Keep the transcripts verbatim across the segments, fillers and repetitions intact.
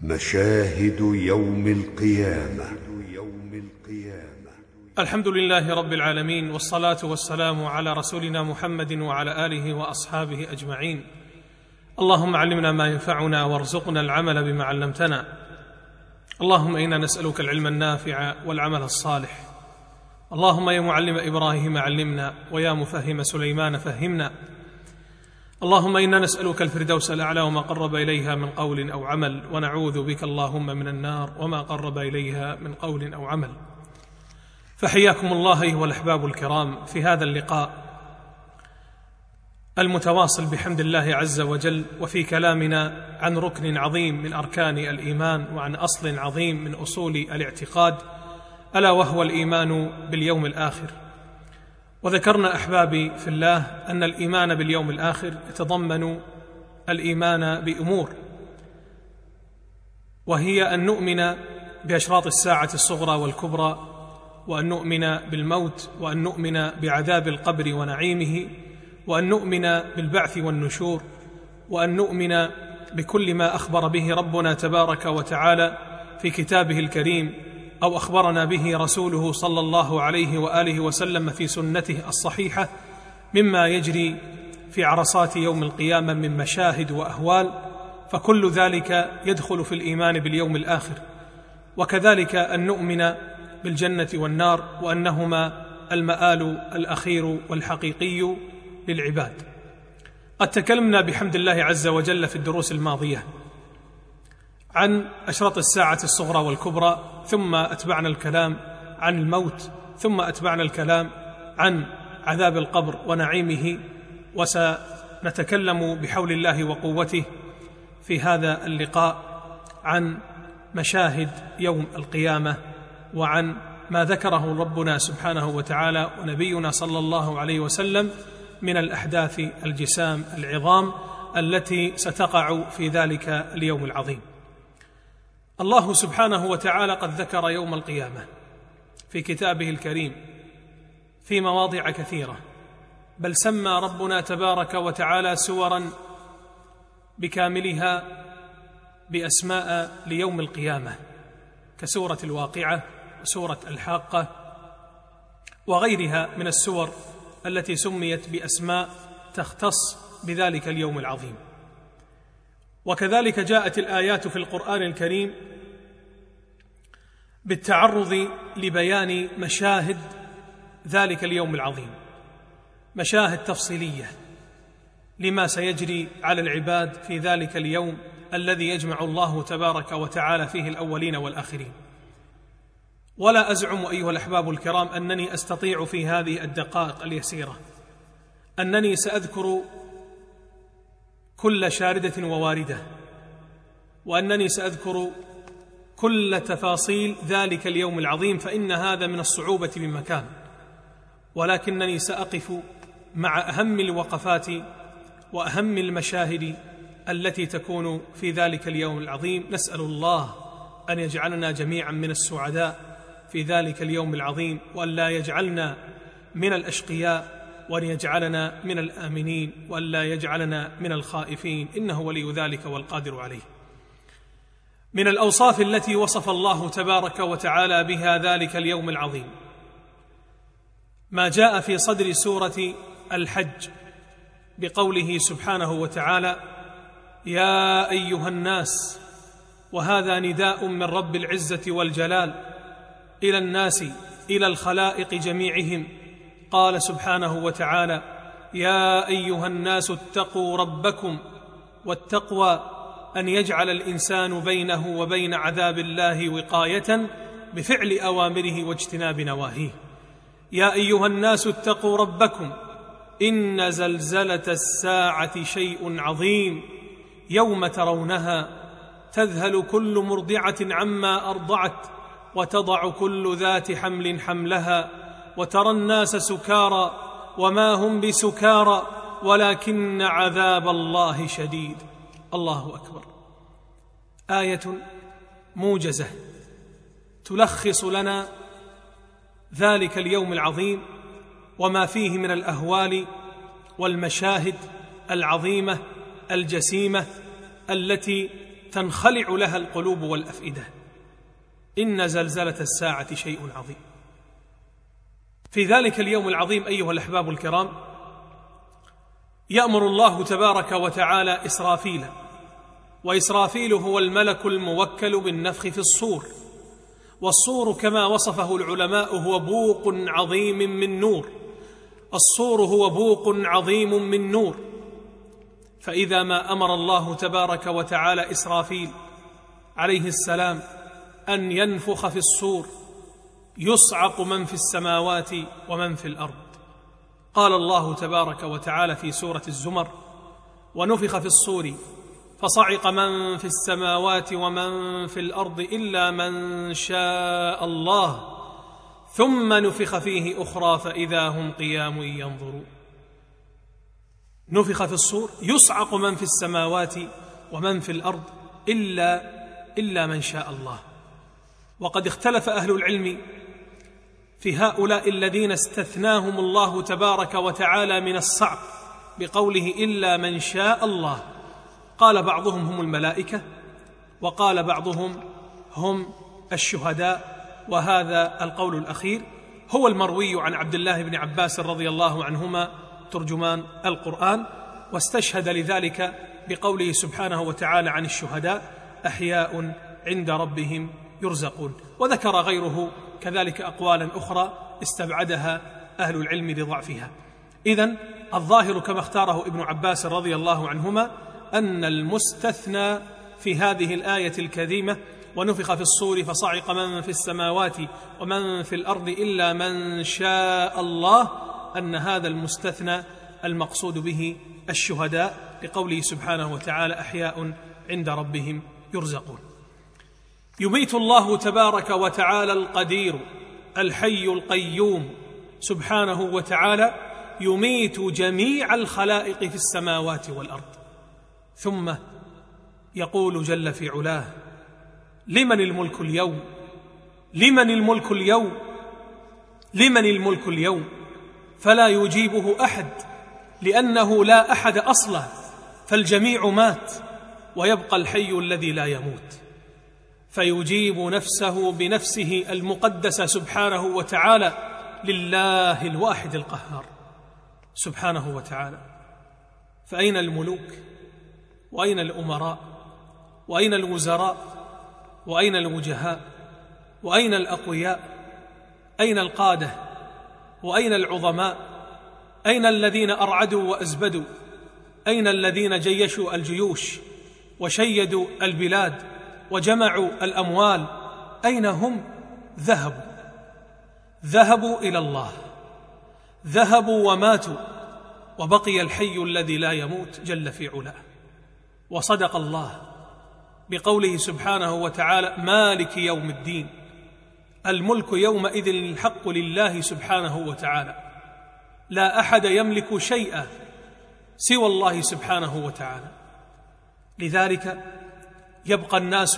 مشاهد يوم القيامة. الحمد لله رب العالمين، والصلاة والسلام على رسولنا محمد وعلى آله وأصحابه أجمعين. اللهم علمنا ما ينفعنا وارزقنا العمل بما علمتنا. اللهم إنا نسألك العلم النافع والعمل الصالح. اللهم يا معلم إبراهيم علمنا، ويا مفهم سليمان فهمنا. اللهم إنا نسألك الفردوس الأعلى وما قرب إليها من قول أو عمل، ونعوذ بك اللهم من النار وما قرب إليها من قول أو عمل. فحياكم الله أيها الأحباب الكرام في هذا اللقاء المتواصل بحمد الله عز وجل، وفي كلامنا عن ركن عظيم من أركان الإيمان، وعن أصل عظيم من أصول الاعتقاد، ألا وهو الإيمان باليوم الآخر. وذكرنا أحبابي في الله أن الإيمان باليوم الآخر يتضمن الإيمان بأمور، وهي أن نؤمن بأشراط الساعة الصغرى والكبرى، وأن نؤمن بالموت، وأن نؤمن بعذاب القبر ونعيمه، وأن نؤمن بالبعث والنشور، وأن نؤمن بكل ما أخبر به ربنا تبارك وتعالى في كتابه الكريم، أو أخبرنا به رسوله صلى الله عليه وآله وسلم في سنته الصحيحة، مما يجري في عرصات يوم القيامة من مشاهد وأهوال، فكل ذلك يدخل في الإيمان باليوم الآخر. وكذلك أن نؤمن بالجنة والنار، وأنهما المآل الأخير والحقيقي للعباد. قد تكلمنا بحمد الله عز وجل في الدروس الماضية عن أشراط الساعة الصغرى والكبرى، ثم أتبعنا الكلام عن الموت، ثم أتبعنا الكلام عن عذاب القبر ونعيمه، وسنتكلم بحول الله وقوته في هذا اللقاء عن مشاهد يوم القيامة، وعن ما ذكره ربنا سبحانه وتعالى ونبينا صلى الله عليه وسلم من الأحداث الجسام العظام التي ستقع في ذلك اليوم العظيم. الله سبحانه وتعالى قد ذكر يوم القيامة في كتابه الكريم في مواضع كثيرة، بل سمى ربنا تبارك وتعالى سورا بكاملها بأسماء ليوم القيامة، كسورة الواقعة وسورة الحاقة وغيرها من السور التي سميت بأسماء تختص بذلك اليوم العظيم. وكذلك جاءت الآيات في القرآن الكريم بالتعرض لبيان مشاهد ذلك اليوم العظيم، مشاهد تفصيلية لما سيجري على العباد في ذلك اليوم الذي يجمع الله تبارك وتعالى فيه الأولين والآخرين. ولا أزعم أيها الأحباب الكرام أنني أستطيع في هذه الدقائق اليسيرة أنني سأذكر كل شاردة وواردة، وأنني سأذكر كل تفاصيل ذلك اليوم العظيم، فإن هذا من الصعوبة بمكان، ولكنني سأقف مع أهم الوقفات وأهم المشاهد التي تكون في ذلك اليوم العظيم. نسأل الله أن يجعلنا جميعا من السعداء في ذلك اليوم العظيم، وأن لا يجعلنا من الأشقياء، وأن يجعلنا من الآمنين، وأن لا يجعلنا من الخائفين، إنه ولي ذلك والقادر عليه. من الأوصاف التي وصف الله تبارك وتعالى بها ذلك اليوم العظيم ما جاء في صدر سورة الحج بقوله سبحانه وتعالى: يا أيها الناس، وهذا نداء من رب العزة والجلال إلى الناس، إلى الخلائق جميعهم. قال سبحانه وتعالى: يا أيها الناس اتقوا ربكم. والتقوى أن يجعل الإنسان بينه وبين عذاب الله وقاية بفعل أوامره واجتناب نواهيه. يا أيها الناس اتقوا ربكم إن زلزلة الساعة شيء عظيم يوم ترونها تذهل كل مرضعة عما أرضعت وتضع كل ذات حمل حملها وترى الناس سكارى وما هم بسكارى ولكن عذاب الله شديد. الله أكبر. آية موجزة تلخص لنا ذلك اليوم العظيم وما فيه من الأهوال والمشاهد العظيمة الجسيمة التي تنخلع لها القلوب والأفئدة. إن زلزلة الساعة شيء عظيم. في ذلك اليوم العظيم أيها الأحباب الكرام يأمر الله تبارك وتعالى إسرافيل، وإسرافيل هو الملك الموكل بالنفخ في الصور، والصور كما وصفه العلماء هو بوق عظيم من نور. الصور هو بوق عظيم من نور. فإذا ما أمر الله تبارك وتعالى إسرافيل عليه السلام أن ينفخ في الصور يصعق من في السماوات ومن في الأرض. قال الله تبارك وتعالى في سورة الزمر: ونفخ في الصور فصعق من في السماوات ومن في الأرض إلا من شاء الله ثم نفخ فيه أخرى فإذا هم قيام ينظرون. نفخ في الصور يصعق من في السماوات ومن في الأرض إلا, إلا من شاء الله. وقد اختلف أهل العلم في هؤلاء الذين استثناهم الله تبارك وتعالى من الصعق بقوله إلا من شاء الله. قال بعضهم هم الملائكة، وقال بعضهم هم الشهداء، وهذا القول الأخير هو المروي عن عبد الله بن عباس رضي الله عنهما ترجمان القرآن، واستشهد لذلك بقوله سبحانه وتعالى عن الشهداء: أحياء عند ربهم يرزقون. وذكر غيره كذلك أقوالا أخرى استبعدها أهل العلم لضعفها. إذن الظاهر كما اختاره ابن عباس رضي الله عنهما أن المستثنى في هذه الآية الكريمة ونفخ في الصور فصعق من في السماوات ومن في الأرض إلا من شاء الله، أن هذا المستثنى المقصود به الشهداء لقوله سبحانه وتعالى: أحياء عند ربهم يرزقون. يميت الله تبارك وتعالى القدير الحي القيوم سبحانه وتعالى، يميت جميع الخلائق في السماوات والأرض. ثم يقول جل في علاه: لمن الملك اليوم؟ لمن الملك اليوم؟ لمن الملك اليوم؟ فلا يجيبه أحد، لأنه لا أحد أصلا، فالجميع مات، ويبقى الحي الذي لا يموت. فيجيب نفسه بنفسه المقدسة سبحانه وتعالى: لله الواحد القهار سبحانه وتعالى. فأين الملوك؟ وأين الأمراء؟ وأين الوزراء؟ وأين الوجهاء؟ وأين الأقوياء؟ أين القادة؟ وأين العظماء؟ أين الذين أرعدوا وأزبدوا؟ أين الذين جيشوا الجيوش وشيدوا البلاد وجمعوا الأموال؟ أين هم؟ ذهبوا ذهبوا إلى الله، ذهبوا وماتوا، وبقي الحي الذي لا يموت جل في علاه. وصدق الله بقوله سبحانه وتعالى: مالك يوم الدين. الملك يومئذ الحق لله سبحانه وتعالى، لا أحد يملك شيئا سوى الله سبحانه وتعالى. لذلك يبقى الناس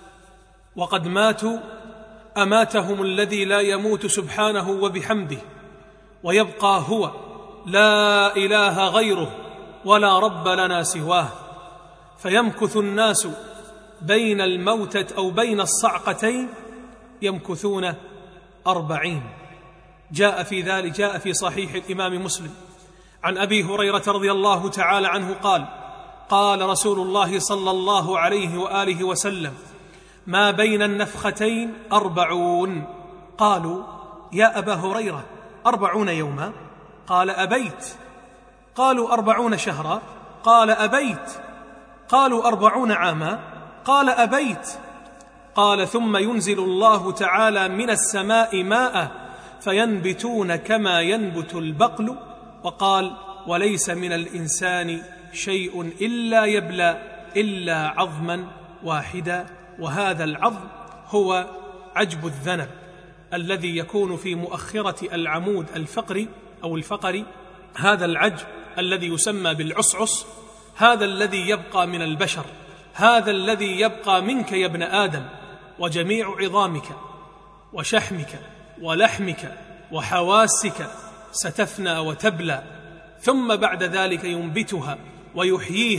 وقد ماتوا أماتهم الذي لا يموت سبحانه وبحمده، ويبقى هو لا إله غيره ولا رب لنا سواه. فيمكث الناس بين الموتة أو بين الصعقتين يمكثون أربعين. جاء في ذلك جاء في صحيح الإمام مسلم عن أبي هريرة رضي الله تعالى عنه قال: قال رسول الله صلى الله عليه وآله وسلم: ما بين النفختين أربعون. قالوا: يا أبا هريرة، أربعون يوما؟ قال: أبيت. قالوا: أربعون شهرا؟ قال: أبيت. قالوا: أربعون عاما؟ قال: أبيت. قال: ثم ينزل الله تعالى من السماء ماء فينبتون كما ينبت البقل. وقال: وليس من الإنسان شيء إلا يبلى إلا عظما واحدا، وهذا العظم هو عجب الذنب الذي يكون في مؤخرة العمود الفقري أو الفقري. هذا العجب الذي يسمى بالعصعص، هذا الذي يبقى من البشر، هذا الذي يبقى منك يا ابن آدم. وجميع عظامك وشحمك ولحمك وحواسك ستفنى وتبلى، ثم بعد ذلك ينبتها ويحييها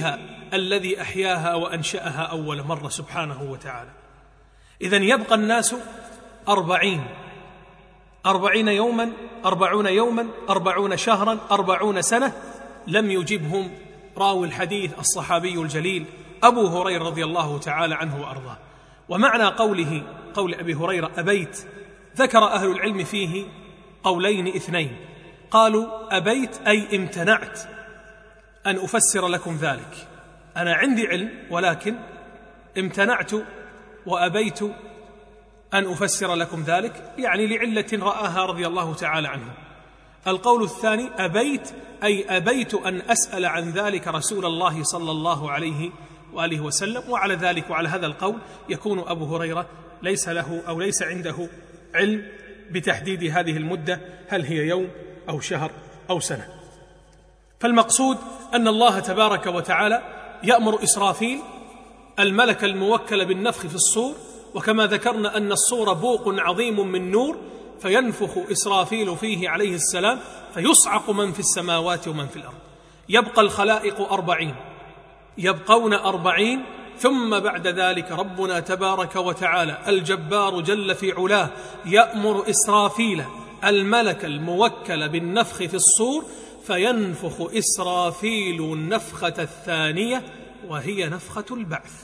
الذي أحياها وأنشأها أول مرة سبحانه وتعالى. إذن يبقى الناس أربعين أربعين يوما أربعون يوما أربعون شهرا أربعون سنة لم يجبهم راوي الحديث الصحابي الجليل أبو هريرة رضي الله تعالى عنه وأرضاه. ومعنى قوله قول أبي هريرة أبيت ذكر أهل العلم فيه قولين اثنين، قالوا أبيت أي امتنعت أن أفسر لكم ذلك، أنا عندي علم ولكن امتنعت وأبيت أن أفسر لكم ذلك، يعني لعلة رآها رضي الله تعالى عنه. القول الثاني أبيت أي أبيت أن أسأل عن ذلك رسول الله صلى الله عليه وآله وسلم. وعلى ذلك وعلى هذا القول يكون أبو هريرة ليس له أو ليس عنده علم بتحديد هذه المدة، هل هي يوم أو شهر أو سنة. فالمقصود أن الله تبارك وتعالى يأمر إسرافيل الملك الموكل بالنفخ في الصور، وكما ذكرنا أن الصور بوق عظيم من نور، فينفخ إسرافيل فيه عليه السلام فيصعق من في السماوات ومن في الأرض. يبقى الخلائق أربعين يبقون أربعين ثم بعد ذلك ربنا تبارك وتعالى الجبار جل في علاه يأمر إسرافيل الملك الموكل بالنفخ في الصور، فينفخ إسرافيل النفخة الثانية وهي نفخة البعث.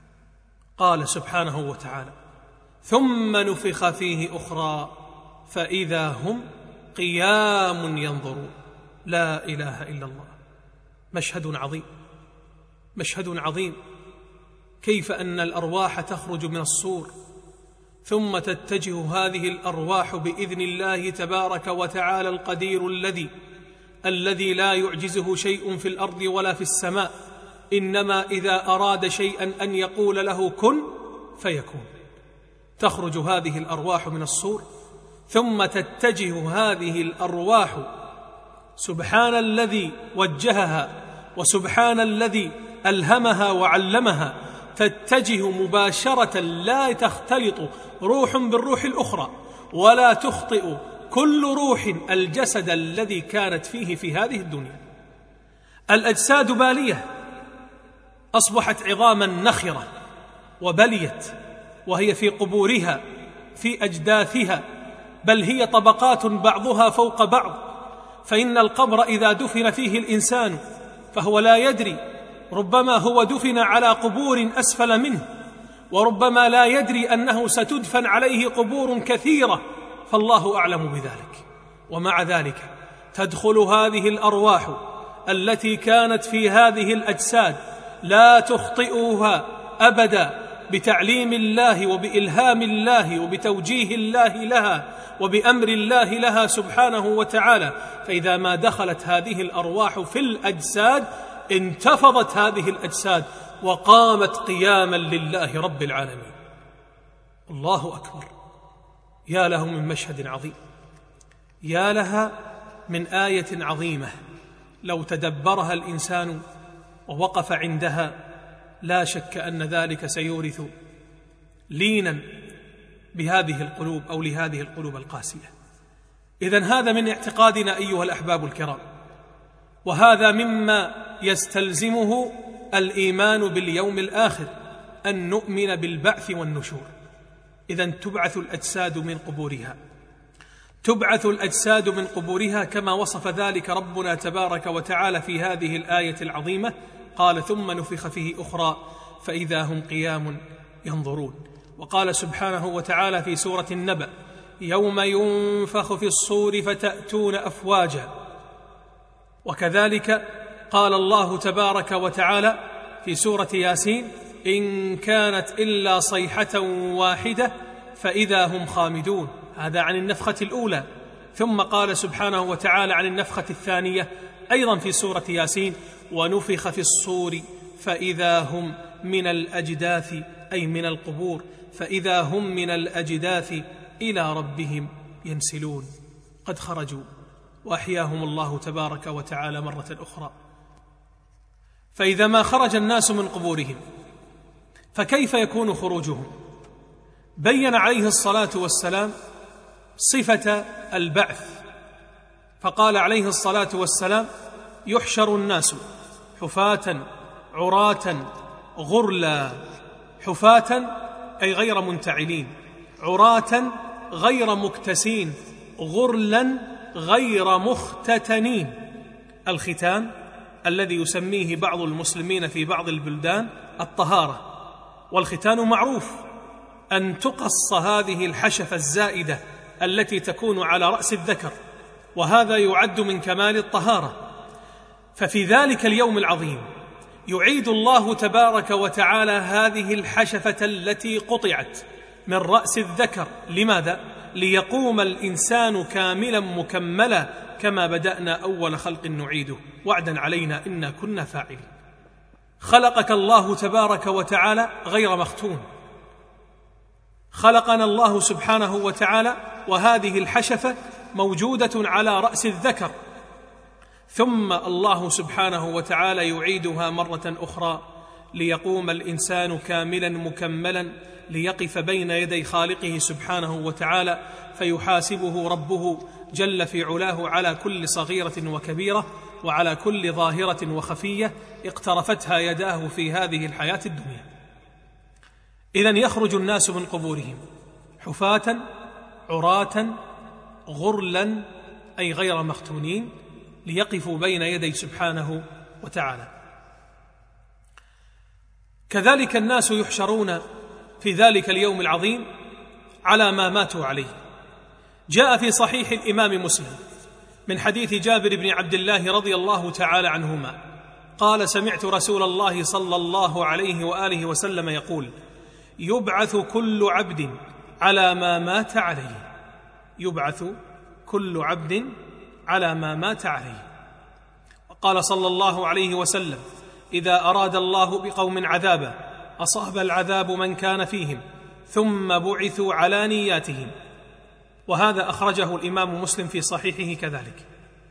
قال سبحانه وتعالى ثم نفخ فيه أخرى فإذا هم قيام ينظرون. لا إله إلا الله. مشهد عظيم مشهد عظيم كيف أن الأرواح تخرج من الصور ثم تتجه هذه الأرواح بإذن الله تبارك وتعالى القدير الذي الذي لا يعجزه شيء في الأرض ولا في السماء، إنما إذا أراد شيئا أن يقول له كن فيكون. تخرج هذه الأرواح من الصور ثم تتجه هذه الأرواح، سبحان الذي وجهها وسبحان الذي ألهمها وعلمها، تتجه مباشرة لا تختلط روح بالروح الأخرى ولا تخطئ كل روح الجسد الذي كانت فيه في هذه الدنيا. الأجساد بالية أصبحت عظاما نخرة وبليت وهي في قبورها في أجداثها، بل هي طبقات بعضها فوق بعض. فإن القبر إذا دفن فيه الإنسان فهو لا يدري، ربما هو دفن على قبور أسفل منه، وربما لا يدري أنه ستدفن عليه قبور كثيرة، فالله أعلم بذلك. ومع ذلك تدخل هذه الأرواح التي كانت في هذه الأجساد لا تخطئها أبدا بتعليم الله وبإلهام الله وبتوجيه الله لها وبأمر الله لها سبحانه وتعالى. فإذا ما دخلت هذه الأرواح في الأجساد انتفضت هذه الأجساد وقامت قياما لله رب العالمين. الله أكبر. يا له من مشهد عظيم، يا لها من آية عظيمة لو تدبرها الإنسان ووقف عندها لا شك أن ذلك سيورث لينا بهذه القلوب أو لهذه القلوب القاسية. إذن هذا من اعتقادنا أيها الأحباب الكرام، وهذا مما يستلزمه الإيمان باليوم الآخر، أن نؤمن بالبعث والنشور. إذن تبعث الأجساد من قبورها تبعث الأجساد من قبورها كما وصف ذلك ربنا تبارك وتعالى في هذه الآية العظيمة. قال ثم نفخ فيه أخرى فإذا هم قيام ينظرون. وقال سبحانه وتعالى في سورة النبأ يوم ينفخ في الصور فتأتون أفواجا. وكذلك قال الله تبارك وتعالى في سورة ياسين إن كانت إلا صيحة واحدة فإذا هم خامدون. هذا عن النفخة الأولى. ثم قال سبحانه وتعالى عن النفخة الثانية أيضا في سورة ياسين ونفخ في الصور فإذا هم من الأجداث أي من القبور فإذا هم من الأجداث إلى ربهم ينسلون. قد خرجوا وأحياهم الله تبارك وتعالى مرة أخرى. فإذا ما خرج الناس من قبورهم فكيف يكون خروجهم؟ بين عليه الصلاة والسلام صفة البعث، فقال عليه الصلاة والسلام يحشر الناس حفاة عراة غرلا حفاة أي غير منتعلين، عراة غير مكتسين، غرلا غير مختتنين. الختان الذي يسميه بعض المسلمين في بعض البلدان الطهارة، والختان معروف أن تقص هذه الحشفة الزائدة التي تكون على رأس الذكر، وهذا يعد من كمال الطهارة. ففي ذلك اليوم العظيم يعيد الله تبارك وتعالى هذه الحشفة التي قطعت من رأس الذكر. لماذا؟ ليقوم الإنسان كاملا مكملا كما بدأنا أول خلق نعيده، وعدا علينا إنا كنا فاعلين. خلقك الله تبارك وتعالى غير مختون، خلقنا الله سبحانه وتعالى وهذه الحشفة موجودة على رأس الذكر، ثم الله سبحانه وتعالى يعيدها مرة أخرى ليقوم الإنسان كاملا مكملا ليقف بين يدي خالقه سبحانه وتعالى فيحاسبه ربه جل في علاه على كل صغيرة وكبيرة وعلى كل ظاهرة وخفية اقترفتها يداه في هذه الحياة الدنيا. إذن يخرج الناس من قبورهم حفاة عراة غرلا أي غير مختونين ليقفوا بين يدي سبحانه وتعالى. كذلك الناس يحشرون في ذلك اليوم العظيم على ما ماتوا عليه. جاء في صحيح الإمام مسلم من حديث جابر بن عبد الله رضي الله تعالى عنهما قال: سمعت رسول الله صلى الله عليه وآله وسلم يقول: يبعث كل عبد على ما مات عليه. يبعث كل عبد على ما مات عليه. وقال صلى الله عليه وسلم: إذا أراد الله بقوم عذابا أصاب العذاب من كان فيهم ثم بعثوا على نياتهم. وهذا أخرجه الإمام مسلم في صحيحه كذلك.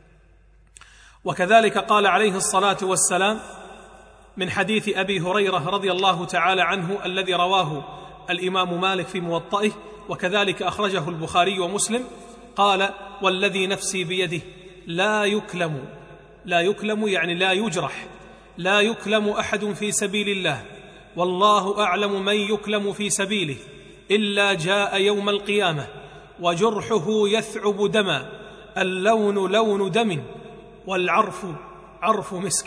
وكذلك قال عليه الصلاة والسلام من حديث أبي هريرة رضي الله تعالى عنه الذي رواه الإمام مالك في موطئه، وكذلك أخرجه البخاري ومسلم، قال: والذي نفسي بيده لا يكلم لا يكلم يعني لا يجرح لا يكلم أحد في سبيل الله والله أعلم من يكلم في سبيله إلا جاء يوم القيامة وجرحه يثعب دما، اللون لون دم والعرف عرف مسك.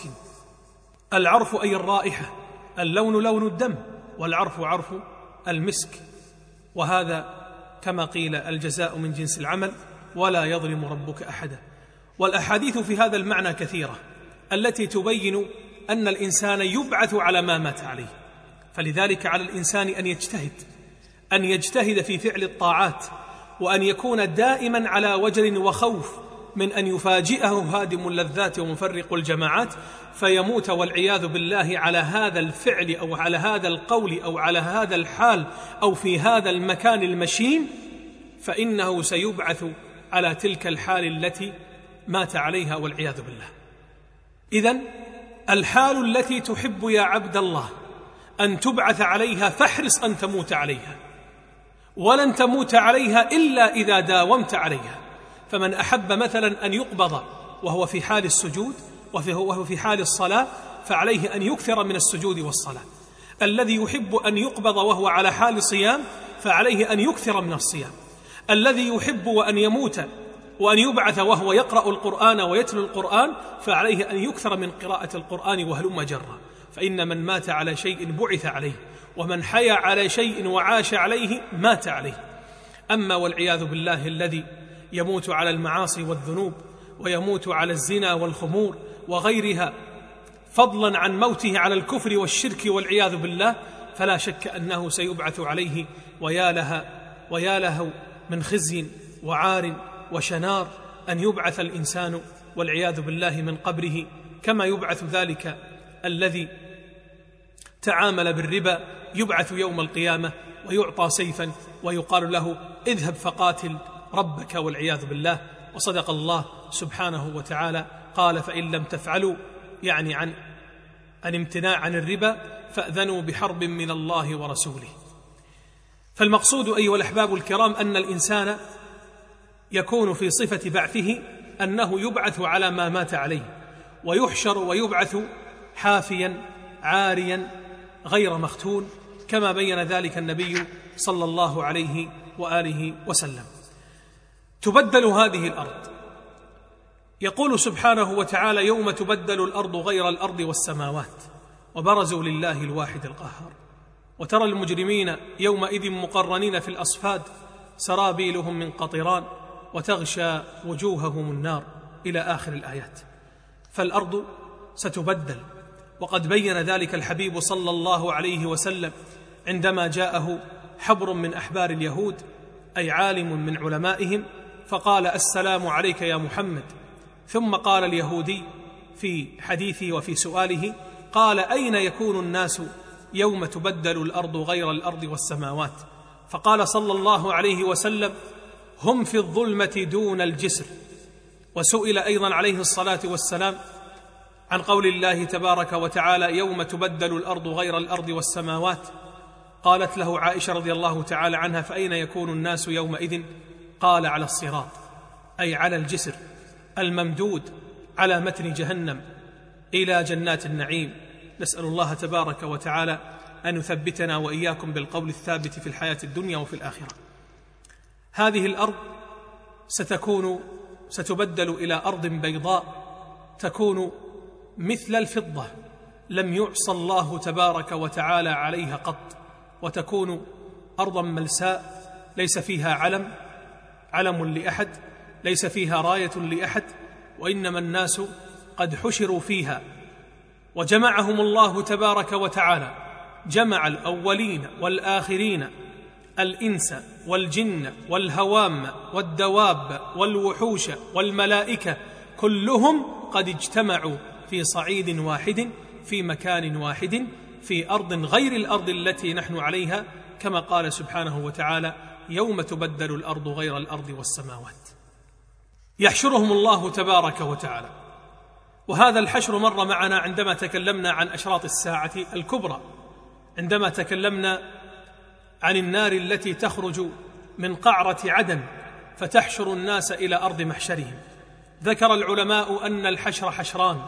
العرف أي الرائحة، اللون لون الدم، والعرف عرف المسك. وهذا كما قيل الجزاء من جنس العمل ولا يظلم ربك أحدا. والأحاديث في هذا المعنى كثيرة التي تبين أن الإنسان يبعث على ما مات عليه. فلذلك على الإنسان أن يجتهد أن يجتهد في فعل الطاعات، وأن يكون دائما على وجل وخوف من أن يفاجئه هادم اللذات ومفرق الجماعات فيموت والعياذ بالله على هذا الفعل أو على هذا القول أو على هذا الحال أو في هذا المكان المشين، فإنه سيبعث على تلك الحال التي مات عليها والعياذ بالله. إذن الحال التي تحب يا عبد الله أن تبعث عليها فاحرص أن تموت عليها، ولن تموت عليها إلا إذا داومت عليها. فمن أحب مثلا أن يقبض وهو في حال السجود وهو في حال الصلاة فعليه أن يكثر من السجود والصلاة. الذي يحب أن يقبض وهو على حال صيام فعليه أن يكثر من الصيام. الذي يحب وأن يموت وأن يبعث وهو يقرأ القرآن ويتلو القرآن فعليه أن يكثر من قراءة القرآن وهلم جرا. فإن من مات على شيء بعث عليه، ومن حيا على شيء وعاش عليه مات عليه. أما والعياذ بالله الذي يموت على المعاصي والذنوب ويموت على الزنا والخمور وغيرها فضلا عن موته على الكفر والشرك والعياذ بالله، فلا شك أنه سيبعث عليه. ويا لها ويا له من خزي وعار وشنار أن يبعث الإنسان والعياذ بالله من قبره، كما يبعث ذلك الذي تعامل بالربا، يبعث يوم القيامة ويعطى سيفا ويقال له اذهب فقاتل ربك والعياذ بالله. وصدق الله سبحانه وتعالى قال: فإن لم تفعلوا يعني عن عن امتناع عن الربا فأذنوا بحرب من الله ورسوله. فالمقصود أيها الأحباب الكرام أن الإنسان يكون في صفة بعثه أنه يبعث على ما مات عليه، ويحشر ويبعث حافيا عاريا غير مختون، كما بين ذلك النبي صلى الله عليه وآله وسلم. تبدل هذه الأرض، يقول سبحانه وتعالى: يوم تبدل الأرض غير الأرض والسماوات وبرزوا لله الواحد القهار. وترى المجرمين يومئذ مقرنين في الأصفاد سرابيلهم من قطران وتغشى وجوههم النار إلى آخر الآيات. فالأرض ستبدل، وقد بين ذلك الحبيب صلى الله عليه وسلم عندما جاءه حبر من أحبار اليهود، أي عالم من علمائهم، فقال: السلام عليك يا محمد. ثم قال اليهودي في حديثه وفي سؤاله، قال: أين يكون الناس يوم تبدل الأرض غير الأرض والسماوات؟ فقال صلى الله عليه وسلم: هم في الظلمة دون الجسر. وسئل أيضا عليه الصلاة والسلام عن قول الله تبارك وتعالى: يوم تبدل الأرض غير الأرض والسماوات، قالت له عائشة رضي الله تعالى عنها: فأين يكون الناس يومئذ؟ قال: على الصراط، أي على الجسر الممدود على متن جهنم إلى جنات النعيم. نسأل الله تبارك وتعالى أن يثبتنا وإياكم بالقول الثابت في الحياة الدنيا وفي الآخرة. هذه الأرض ستكون ستبدل إلى أرض بيضاء تكون مثل الفضة، لم يعصى الله تبارك وتعالى عليها قط، وتكون أرضا ملساء ليس فيها علم علم لأحد، ليس فيها راية لأحد، وإنما الناس قد حشروا فيها، وجمعهم الله تبارك وتعالى، جمع الأولين والآخرين، الإنس والجن والهوام والدواب والوحوش والملائكة، كلهم قد اجتمعوا في صعيد واحد في مكان واحد في أرض غير الأرض التي نحن عليها، كما قال سبحانه وتعالى: يوم تبدل الأرض غير الأرض والسماوات. يحشرهم الله تبارك وتعالى. وهذا الحشر مر معنا عندما تكلمنا عن أشراط الساعة الكبرى، عندما تكلمنا عن النار التي تخرج من قعرة عدن فتحشر الناس إلى أرض محشرهم. ذكر العلماء أن الحشر حشران: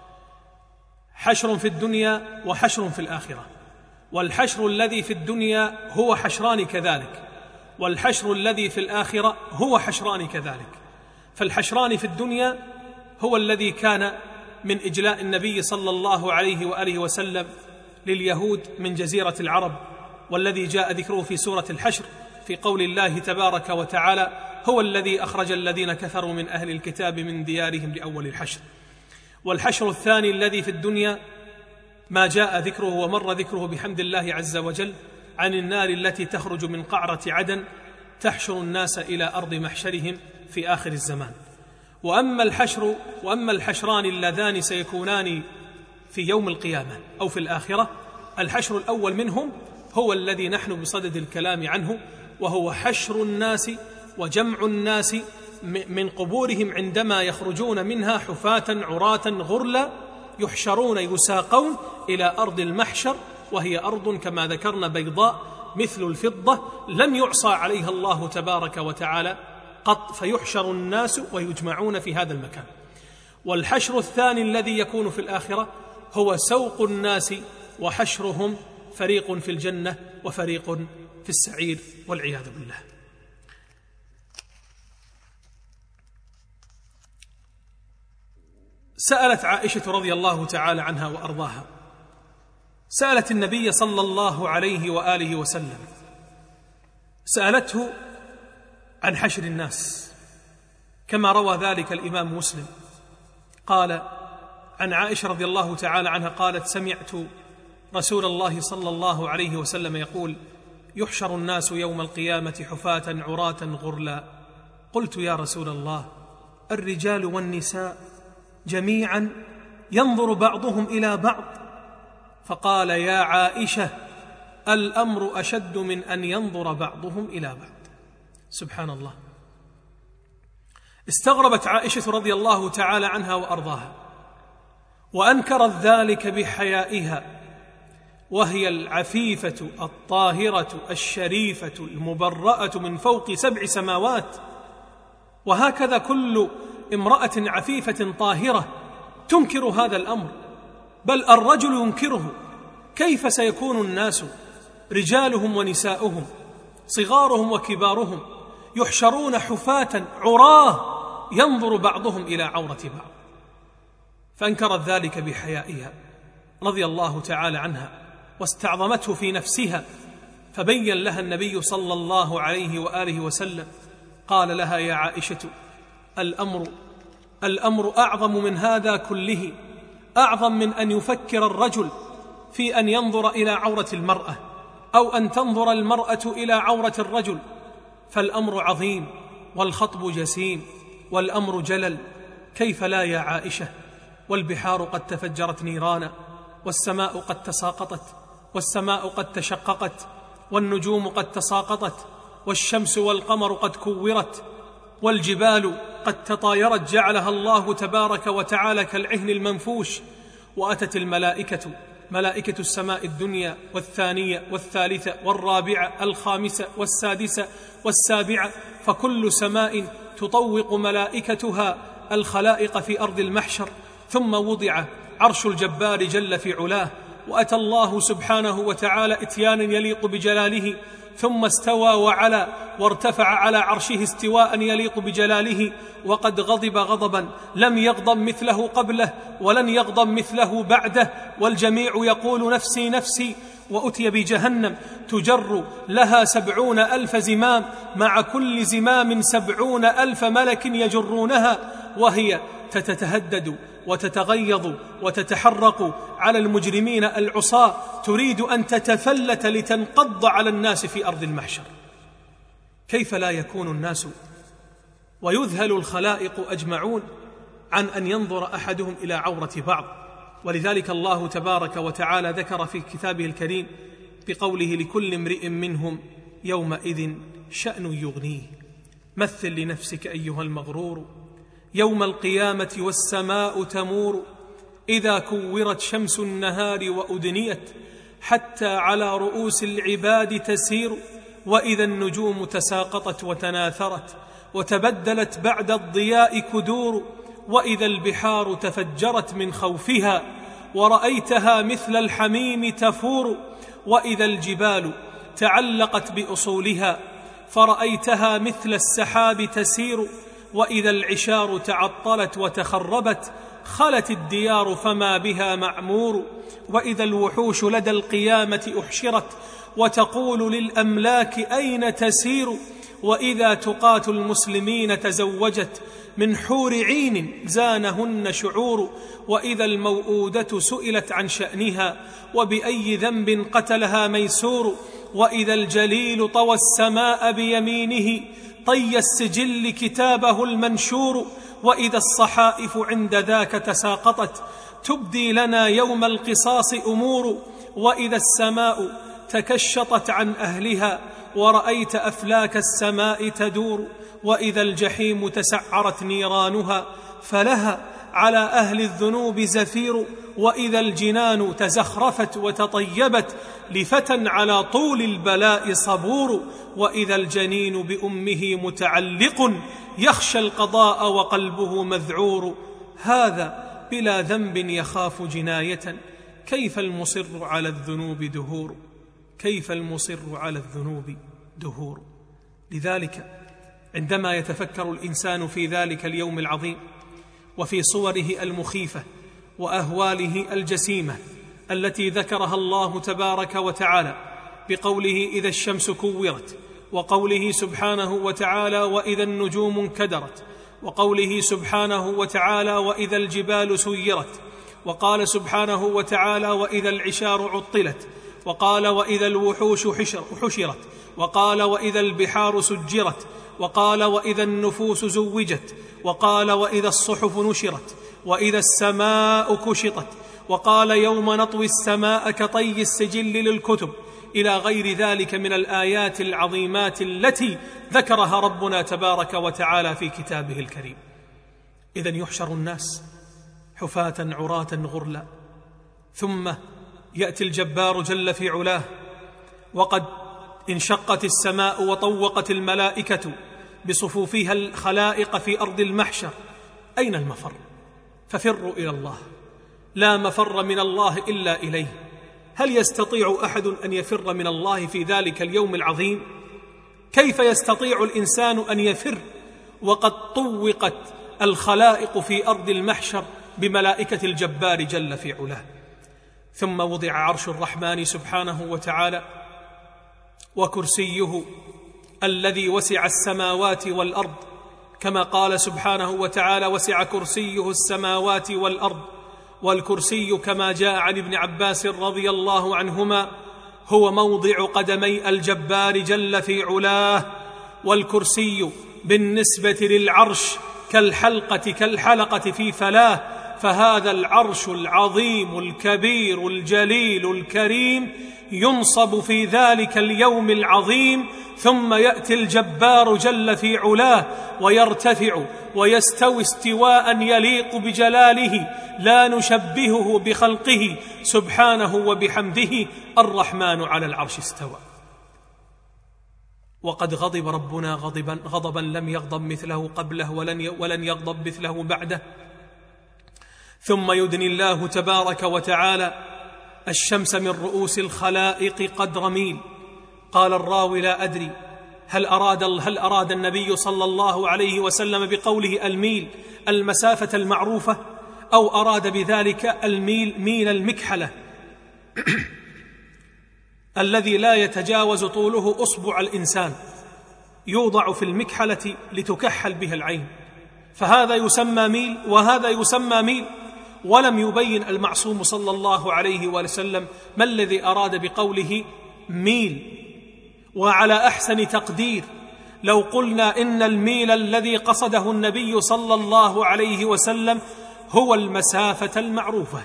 حشر في الدنيا وحشر في الآخرة. والحشر الذي في الدنيا هو حشران كذلك، والحشر الذي في الآخرة هو حشران كذلك. فالحشران في الدنيا هو الذي كان من إجلاء النبي صلى الله عليه وآله وسلم لليهود من جزيرة العرب، والذي جاء ذكره في سورة الحشر في قول الله تبارك وتعالى: هو الذي أخرج الذين كفروا من أهل الكتاب من ديارهم لأول الحشر. والحشر الثاني الذي في الدنيا ما جاء ذكره ومر ذكره بحمد الله عز وجل عن النار التي تخرج من قعرة عدن تحشر الناس إلى أرض محشرهم في آخر الزمان. وأما الحشر وأما الحشران اللذان سيكونان في يوم القيامة أو في الآخرة، الحشر الأول منهم هو الذي نحن بصدد الكلام عنه، وهو حشر الناس وجمع الناس من قبورهم عندما يخرجون منها حفاة عراة غرلا، يحشرون يساقون إلى أرض المحشر، وهي أرض كما ذكرنا بيضاء مثل الفضة لم يعصى عليها الله تبارك وتعالى قط، فيحشر الناس ويجمعون في هذا المكان. والحشر الثاني الذي يكون في الآخرة هو سوق الناس وحشرهم، فريق في الجنة وفريق في السعير والعياذ بالله. سألت عائشة رضي الله تعالى عنها وأرضاها، سألت النبي صلى الله عليه وآله وسلم، سألته عن حشر الناس كما روى ذلك الإمام مسلم. قال عن عائشة رضي الله تعالى عنها قالت: سمعت رسول الله صلى الله عليه وسلم يقول: يحشر الناس يوم القيامة حفاة عراة غرلا. قلت: يا رسول الله، الرجال والنساء جميعا ينظر بعضهم إلى بعض؟ فقال: يا عائشة، الأمر أشد من أن ينظر بعضهم إلى بعض. سبحان الله. استغربت عائشة رضي الله تعالى عنها وأرضاها، وأنكرت ذلك بحيائها، وهي العفيفة الطاهرة الشريفة المبرأة من فوق سبع سماوات. وهكذا كل امرأة عفيفة طاهرة تنكر هذا الأمر، بل الرجل ينكره. كيف سيكون الناس رجالهم ونساؤهم صغارهم وكبارهم يحشرون حفاة عراه ينظر بعضهم إلى عورة بعض؟ فأنكرت ذلك بحيائها رضي الله تعالى عنها واستعظمته في نفسها، فبين لها النبي صلى الله عليه وآله وسلم، قال لها: يا عائشة، الأمر الأمر أعظم من هذا كله، أعظم من أن يفكر الرجل في أن ينظر إلى عورة المرأة أو أن تنظر المرأة إلى عورة الرجل، فالأمر عظيم والخطب جسيم والأمر جلل. كيف لا يا عائشة؟ والبحار قد تفجرت نيرانا، والسماء قد تساقطت، والسماء قد تشققت، والنجوم قد تساقطت، والشمس والقمر قد كورت، والجبال قد تطايرت جعلها الله تبارك وتعالى كالعهن المنفوش. وأتت الملائكة، ملائكة السماء الدنيا والثانية والثالثة والرابعة الخامسة والسادسة والسابعة، فكل سماء تطوق ملائكتها الخلائق في أرض المحشر. ثم وضع عرش الجبار جل في علاه، وأتى الله سبحانه وتعالى إتيانا يليق بجلاله، ثم استوى وعلى وارتفع على عرشه استواء يليق بجلاله، وقد غضب غضبا لم يغضب مثله قبله ولن يغضب مثله بعده، والجميع يقول نفسي نفسي. وأتي بجهنم تجر لها سبعون ألف زمام، مع كل زمام سبعون ألف ملك يجرونها، وهي تتهدد وتتغيظ وتتحرق على المجرمين العصاة، تريد أن تتفلت لتنقض على الناس في أرض المحشر. كيف لا يكون الناس ويذهل الخلائق أجمعون عن أن ينظر أحدهم إلى عورة بعض؟ ولذلك الله تبارك وتعالى ذكر في كتابه الكريم بقوله: لكل امرئ منهم يومئذ شأن يغنيه، مثل لنفسك أيها المغرور، يوم القيامة والسماء تمور، إذا كورت شمس النهار وأدنيت، حتى على رؤوس العباد تسير، وإذا النجوم تساقطت وتناثرت وتبدلت بعد الضياء كدور، وإذا البحار تفجرت من خوفها ورأيتها مثل الحميم تفور، وإذا الجبال تعلقت بأصولها فرأيتها مثل السحاب تسير، وإذا العشار تعطلت وتخربت خلت الديار فما بها معمور، وإذا الوحوش لدى القيامة أحشرت وتقول للأملاك أين تسير، وإذا تقات المسلمين تزوجت من حور عين زانهن شعور، وإذا الموءودة سئلت عن شأنها وبأي ذنب قتلها ميسور، وإذا الجليل طوى السماء بيمينه طي السجل كتابه المنشور، وإذا الصحائف عند ذاك تساقطت تبدي لنا يوم القصاص أمور، وإذا السماء تكشطت عن أهلها ورأيت أفلاك السماء تدور، وإذا الجحيم تسعرت نيرانها فلها على أهل الذنوب زفير، وإذا الجنان تزخرفت وتطيبت لفتى على طول البلاء صبور، وإذا الجنين بأمه متعلق يخشى القضاء وقلبه مذعور، هذا بلا ذنب يخاف جناية، كيف المصر على الذنوب دهور، كيف المصر على الذنوب دهور. لذلك عندما يتفكر الإنسان في ذلك اليوم العظيم وفي صوره المخيفة وأهواله الجسيمة التي ذكرها الله تبارك وتعالى بقوله: إذا الشمس كورت، وقوله سبحانه وتعالى: وإذا النجوم انكدرت، وقوله سبحانه وتعالى: وإذا الجبال سيرت، وقال سبحانه وتعالى: وإذا العشار عطلت، وقال: وإذا الوحوش حشرت، وقال: وإذا البحار سجرت، وقال: وإذا النفوس زوجت، وقال: وإذا الصحف نشرت، وإذا السماء كشطت، وقال: يوم نطوي السماء كطي السجل للكتب، إلى غير ذلك من الآيات العظيمات التي ذكرها ربنا تبارك وتعالى في كتابه الكريم. إذن يحشر الناس حفاة عراة غرلا، ثم يأتي الجبار جل في علاه وقد انشقت السماء وطوقت الملائكة بصفوفها الخلائق في أرض المحشر. أين المفر؟ ففروا إلى الله، لا مفر من الله إلا إليه. هل يستطيع أحد أن يفر من الله في ذلك اليوم العظيم؟ كيف يستطيع الإنسان أن يفر وقد طوقت الخلائق في أرض المحشر بملائكة الجبار جل في علاه؟ ثم وضع عرش الرحمن سبحانه وتعالى وكرسيه الذي وسع السماوات والأرض، كما قال سبحانه وتعالى: وسع كرسيه السماوات والأرض. والكرسي كما جاء عن ابن عباس رضي الله عنهما هو موضع قدمي الجبار جل في علاه. والكرسي بالنسبة للعرش كالحلقة كالحلقة في فلاه، فهذا العرش العظيم الكبير الجليل الكريم ينصب في ذلك اليوم العظيم، ثم يأتي الجبار جل في علاه ويرتفع ويستوي استواء يليق بجلاله لا نشبهه بخلقه سبحانه وبحمده. الرحمن على العرش استوى. وقد غضب ربنا غضبا, غضبا لم يغضب مثله قبله ولن, ولن يغضب مثله بعده. ثم يدني الله تبارك وتعالى الشمس من رؤوس الخلائق قدر ميل. قال الراوي: لا أدري هل أراد, هل أراد النبي صلى الله عليه وسلم بقوله الميل المسافة المعروفة، أو أراد بذلك الميل ميل المكحلة الذي لا يتجاوز طوله أصبع الإنسان، يوضع في المكحلة لتكحل بها العين، فهذا يسمى ميل وهذا يسمى ميل. ولم يبين المعصوم صلى الله عليه وسلم ما الذي أراد بقوله ميل. وعلى أحسن تقدير لو قلنا إن الميل الذي قصده النبي صلى الله عليه وسلم هو المسافة المعروفة،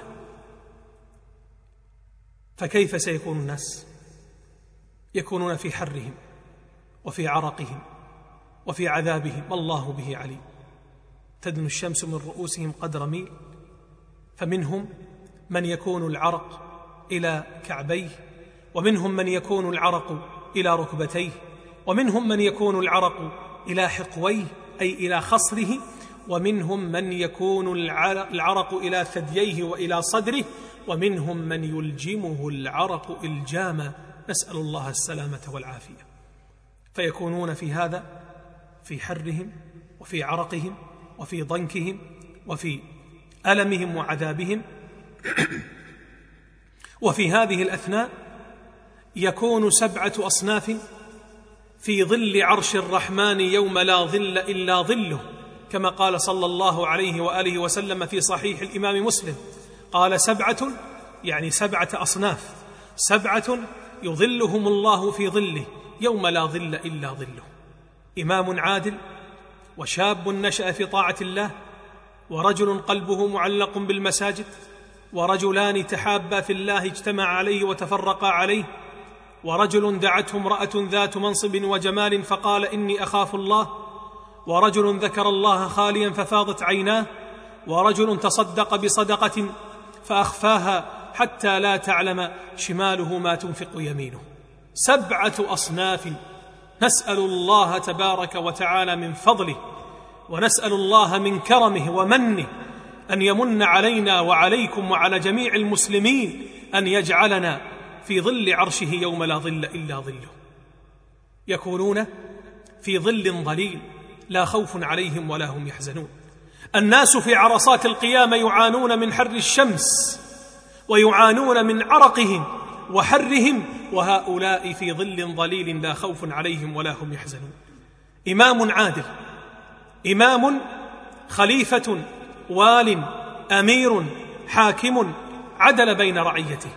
فكيف سيكون الناس؟ يكونون في حرهم وفي عرقهم وفي عذابهم، والله به عليم. تدنو الشمس من رؤوسهم قدر ميل، فمنهم من يكون العرق إلى كعبيه، ومنهم من يكون العرق إلى ركبتيه، ومنهم من يكون العرق إلى حقويه أي إلى خصره، ومنهم من يكون العرق إلى ثدييه وإلى صدره، ومنهم من يلجمه العرق إلجاما، نسأل الله السلامة والعافية. فيكونون في هذا في حرهم وفي عرقهم وفي ضنكهم وفي ألمهم وعذابهم. وفي هذه الأثناء يكون سبعة أصناف في ظل عرش الرحمن يوم لا ظل إلا ظله، كما قال صلى الله عليه وآله وسلم في صحيح الإمام مسلم، قال: سبعة يعني سبعة أصناف، سبعة يظلهم الله في ظله يوم لا ظل إلا ظله: إمام عادل، وشاب نشأ في طاعة الله، ورجل قلبه معلق بالمساجد، ورجلان تحابا في الله اجتمع عليه وتفرقا عليه، ورجل دعته امرأة ذات منصب وجمال فقال إني أخاف الله، ورجل ذكر الله خاليا ففاضت عيناه، ورجل تصدق بصدقة فأخفاها حتى لا تعلم شماله ما تنفق يمينه. سبعة أصناف. نسأل الله تبارك وتعالى من فضله، ونسأل الله من كرمه ومنه أن يمن علينا وعليكم وعلى جميع المسلمين أن يجعلنا في ظل عرشه يوم لا ظل إلا ظله. يكونون في ظل ظليل لا خوف عليهم ولا هم يحزنون. الناس في عرصات القيامة يعانون من حر الشمس ويعانون من عرقهم وحرهم، وهؤلاء في ظل ظليل لا خوف عليهم ولا هم يحزنون. إمام عادل، إمام خليفة وال أمير حاكم عدل بين رعيته.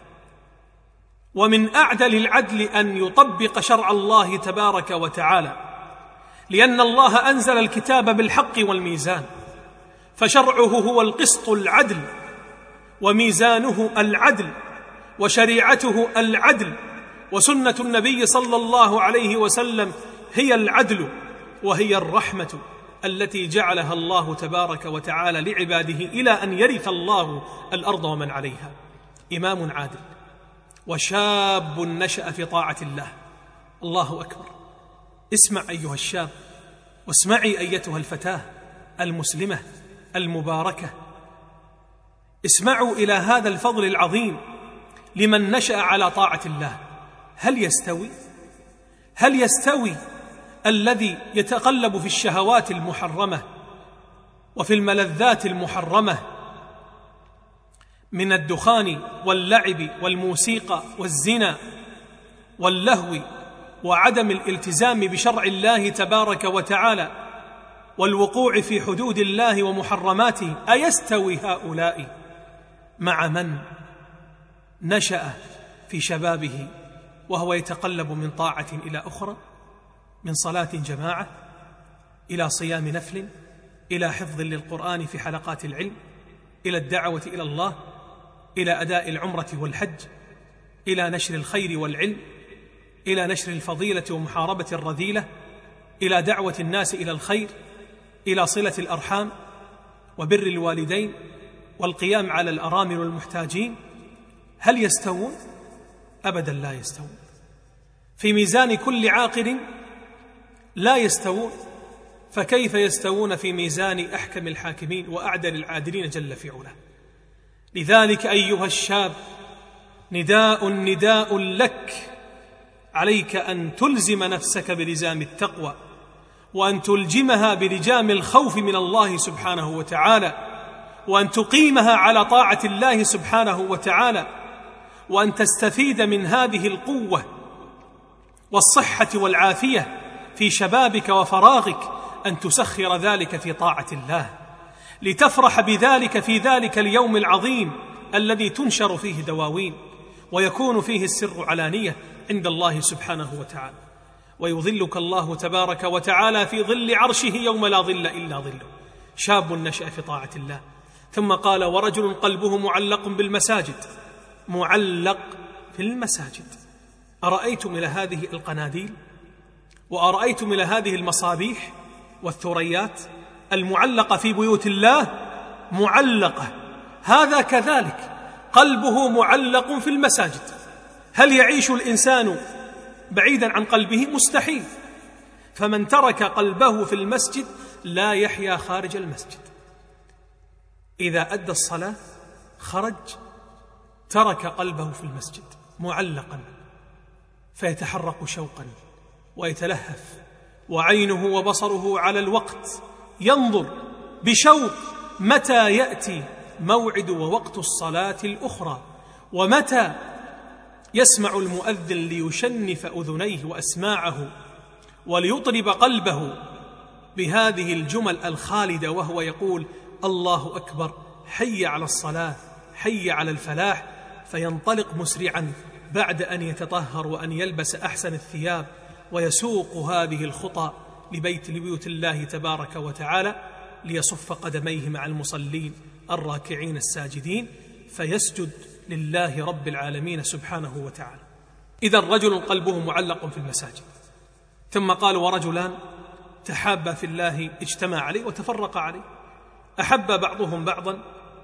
ومن أعدل العدل أن يطبق شرع الله تبارك وتعالى، لأن الله أنزل الكتاب بالحق والميزان، فشرعه هو القسط العدل، وميزانه العدل، وشريعته العدل، وسنة النبي صلى الله عليه وسلم هي العدل، وهي الرحمة التي جعلها الله تبارك وتعالى لعباده إلى أن يرث الله الأرض ومن عليها. إمام عادل، وشاب نشأ في طاعة الله. الله أكبر. اسمع أيها الشاب، واسمعي أيتها الفتاة المسلمة المباركة. اسمعوا إلى هذا الفضل العظيم لمن نشأ على طاعة الله. هل يستوي؟ هل يستوي الذي يتقلب في الشهوات المحرمة وفي الملذات المحرمة من الدخان واللعب والموسيقى والزنا واللهو وعدم الالتزام بشرع الله تبارك وتعالى والوقوع في حدود الله ومحرماته؟ أيستوي هؤلاء مع من نشأ في شبابه وهو يتقلب من طاعة إلى أخرى، من صلاة جماعة إلى صيام نفل، إلى حفظ للقرآن في حلقات العلم، إلى الدعوة إلى الله، إلى أداء العمرة والحج، إلى نشر الخير والعلم، إلى نشر الفضيلة ومحاربة الرذيلة، إلى دعوة الناس إلى الخير، إلى صلة الأرحام وبر الوالدين والقيام على الأرامل والمحتاجين؟ هل يستوون؟ أبدا لا يستوون. في ميزان كل عاقل لا يستوون، فكيف يستوون في ميزان أحكم الحاكمين وأعدل العادلين جل في علاه؟ لذلك أيها الشاب، نداء نداء لك، عليك أن تلزم نفسك بلزام التقوى، وأن تلجمها بلجام الخوف من الله سبحانه وتعالى، وأن تقيمها على طاعة الله سبحانه وتعالى، وأن تستفيد من هذه القوة والصحة والعافية في شبابك وفراغك، أن تسخر ذلك في طاعة الله، لتفرح بذلك في ذلك اليوم العظيم الذي تنشر فيه دواوين ويكون فيه السر علانية عند الله سبحانه وتعالى، ويظلك الله تبارك وتعالى في ظل عرشه يوم لا ظل إلا ظله. شاب نشأ في طاعة الله. ثم قال: ورجل قلبه معلق بالمساجد. معلق في المساجد. أرأيتم إلى هذه القناديل وأرأيتم إلى هذه المصابيح والثريات المعلقة في بيوت الله؟ معلقة. هذا كذلك قلبه معلق في المساجد. هل يعيش الإنسان بعيدا عن قلبه؟ مستحيل. فمن ترك قلبه في المسجد لا يحيا خارج المسجد. إذا أدى الصلاة خرج ترك قلبه في المسجد معلقا، فيتحرك شوقا ويتلهف، وعينه وبصره على الوقت، ينظر بشوق متى يأتي موعد ووقت الصلاة الأخرى، ومتى يسمع المؤذن ليشنف أذنيه وأسماعه وليطرب قلبه بهذه الجمل الخالدة، وهو يقول: الله أكبر، حي على الصلاة، حي على الفلاح، فينطلق مسرعا بعد أن يتطهر وأن يلبس أحسن الثياب، ويسوق هذه الخطى لبيت لبيوت الله تبارك وتعالى، ليصف قدميه مع المصلين الراكعين الساجدين، فيسجد لله رب العالمين سبحانه وتعالى. إذا رجل قلبه معلق في المساجد. ثم قال: ورجلان تحابا في الله اجتمع عليه وتفرق عليه. أحب بعضهم بعضا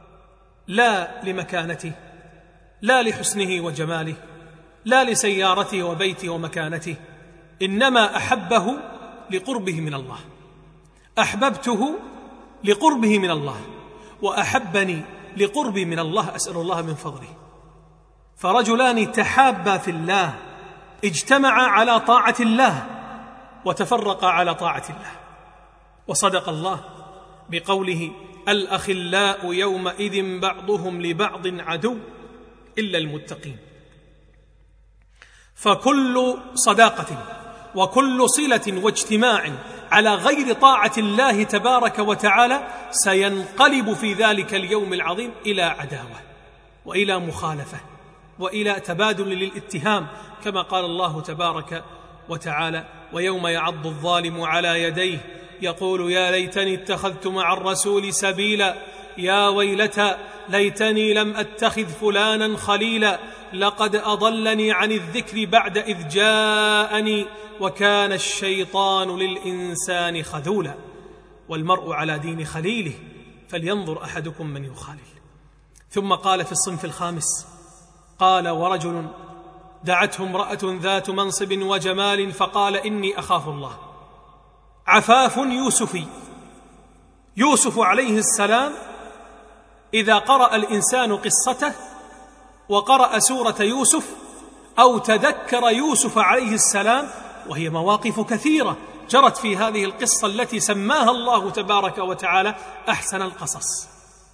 لا لمكانته، لا لحسنه وجماله، لا لسيارته وبيته ومكانته، إنما أحبه لقربه من الله. أحببته لقربه من الله، وأحبني لقربي من الله، أسأل الله من فضله. فرجلان تحابا في الله اجتمعا على طاعة الله وتفرقا على طاعة الله. وصدق الله بقوله: الأخلاء يومئذ بعضهم لبعض عدو إلا المتقين. فكل صداقة وكل صلة واجتماع على غير طاعة الله تبارك وتعالى سينقلب في ذلك اليوم العظيم إلى عداوة وإلى مخالفة وإلى تبادل للاتهام، كما قال الله تبارك وتعالى: ويوم يعض الظالم على يديه يقول يا ليتني اتخذت مع الرسول سبيلا، يا ويلتى ليتني لم أتخذ فلانا خليلا، لقد أضلني عن الذكر بعد إذ جاءني وكان الشيطان للإنسان خذولا. والمرء على دين خليله فلينظر أحدكم من يخالل. ثم قال في الصنف الخامس: قال: ورجل دعته امرأة ذات منصب وجمال فقال: إني أخاف الله. عفاف يوسفي. يوسف عليه السلام إذا قرأ الإنسان قصته وقرأ سورة يوسف أو تذكر يوسف عليه السلام، وهي مواقف كثيرة جرت في هذه القصة التي سماها الله تبارك وتعالى أحسن القصص،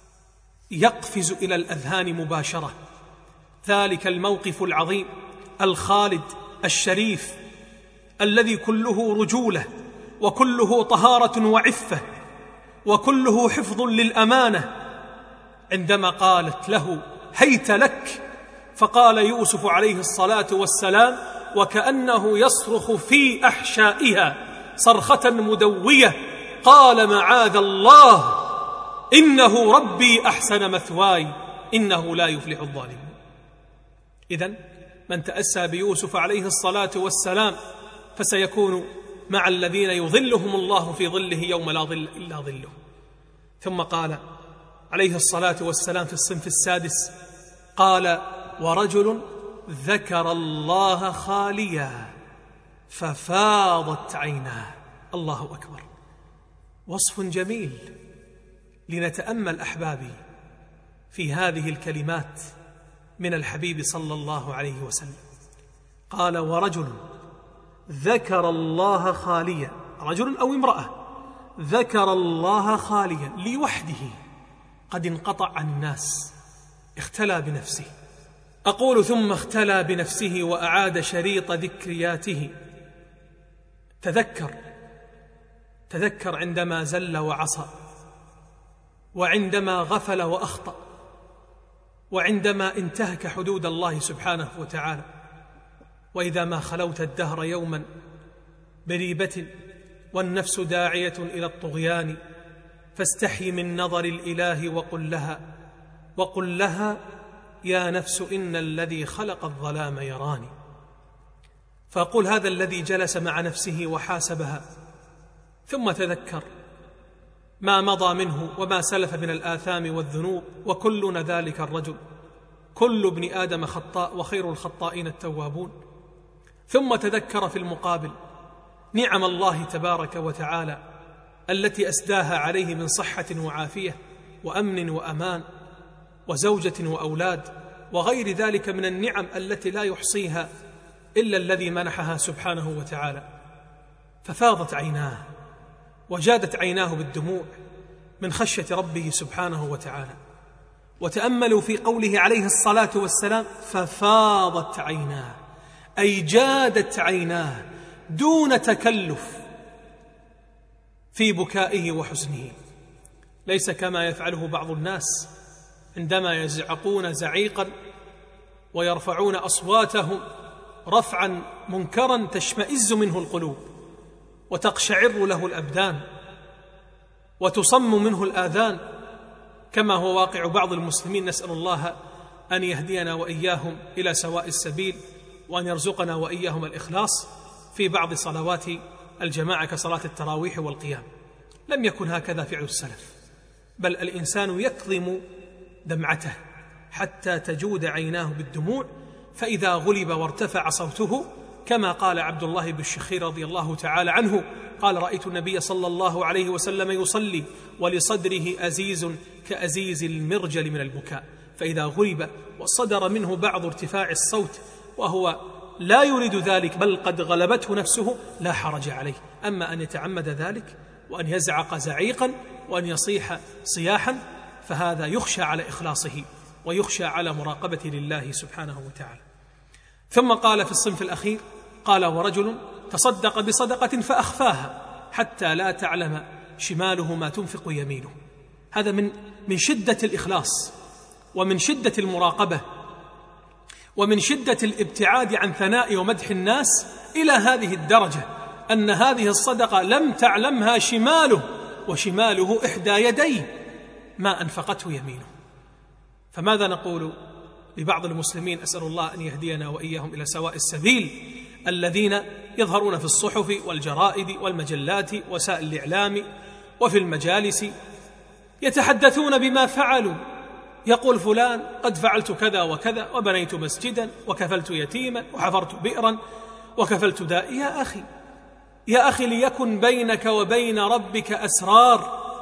يقفز إلى الأذهان مباشرة ذلك الموقف العظيم الخالد الشريف الذي كله رجولة وكله طهارة وعفة وكله حفظ للأمانة، عندما قالت له هيت لك، فقال يوسف عليه الصلاة والسلام وكأنه يصرخ في أحشائها صرخة مدوية، قال معاذ الله إنه ربي أحسن مثواي إنه لا يفلح الظالمون. إذن من تأسى بيوسف عليه الصلاة والسلام فسيكون مع الذين يظلهم الله في ظله يوم لا ظل إلا ظله. ثم قال عليه الصلاة والسلام في الصنف السادس، قال ورجل ذكر الله خاليا ففاضت عيناه. الله أكبر، وصف جميل لنتأمل أحبابي في هذه الكلمات من الحبيب صلى الله عليه وسلم. قال ورجل ذكر الله خاليا، رجل أو امرأة ذكر الله خاليا لوحده قد انقطع عن الناس، اختلى بنفسه. أقول ثم اختلى بنفسه وأعاد شريط ذكرياته. تذكر تذكر عندما زل وعصى، وعندما غفل وأخطأ، وعندما انتهك حدود الله سبحانه وتعالى. وإذا ما خلوت الدهر يوما بريبة والنفس داعية إلى الطغيان فاستحي من نظر الإله وقل لها وقل لها يا نفس إن الذي خلق الظلام يراني. فأقول هذا الذي جلس مع نفسه وحاسبها ثم تذكر ما مضى منه وما سلف من الآثام والذنوب، وكلنا ذلك الرجل، كل ابن آدم خطاء وخير الخطائين التوابون. ثم تذكر في المقابل نعم الله تبارك وتعالى التي أسداها عليه من صحة وعافية وأمن وأمان وزوجة وأولاد وغير ذلك من النعم التي لا يحصيها إلا الذي منحها سبحانه وتعالى. ففاضت عيناه وجادت عيناه بالدموع من خشية ربه سبحانه وتعالى. وتأملوا في قوله عليه الصلاة والسلام ففاضت عيناه، أي جادت عيناه دون تكلف في بكائه وحزنه، ليس كما يفعله بعض الناس عندما يزعقون زعيقا ويرفعون أصواتهم رفعا منكرا تشمئز منه القلوب وتقشعر له الأبدان وتصم منه الآذان، كما هو واقع بعض المسلمين. نسأل الله أن يهدينا وإياهم إلى سواء السبيل، وأن يرزقنا وإياهم الإخلاص في بعض صلوات الجماعة كصلاة التراويح والقيام. لم يكن هكذا فعل السلف، بل الإنسان يكظم دمعته حتى تجود عيناه بالدموع، فإذا غلب وارتفع صوته كما قال عبد الله بن الشخير رضي الله تعالى عنه قال رأيت النبي صلى الله عليه وسلم يصلي ولصدره أزيز كأزيز المرجل من البكاء، فإذا غلب وصدر منه بعض ارتفاع الصوت وهو لا يريد ذلك بل قد غلبته نفسه لا حرج عليه. أما أن يتعمد ذلك وأن يزعق زعيقا وأن يصيح صياحا فهذا يخشى على إخلاصه ويخشى على مراقبة لله سبحانه وتعالى. ثم قال في الصنف الأخير قال ورجل تصدق بصدقة فأخفاها حتى لا تعلم شماله ما تنفق يمينه. هذا من من شدة الإخلاص ومن شدة المراقبة ومن شدة الابتعاد عن ثناء ومدح الناس إلى هذه الدرجة أن هذه الصدقة لم تعلمها شماله، وشماله إحدى يديه ما أنفقته يمينه. فماذا نقول لبعض المسلمين، أسأل الله أن يهدينا وإياهم إلى سواء السبيل، الذين يظهرون في الصحف والجرائد والمجلات وسائل الإعلام وفي المجالس يتحدثون بما فعلوا، يقول فلان قد فعلت كذا وكذا وبنيت مسجدا وكفلت يتيما وحفرت بئرا وكفلت داء. يا أخي يا أخي ليكن بينك وبين ربك أسرار،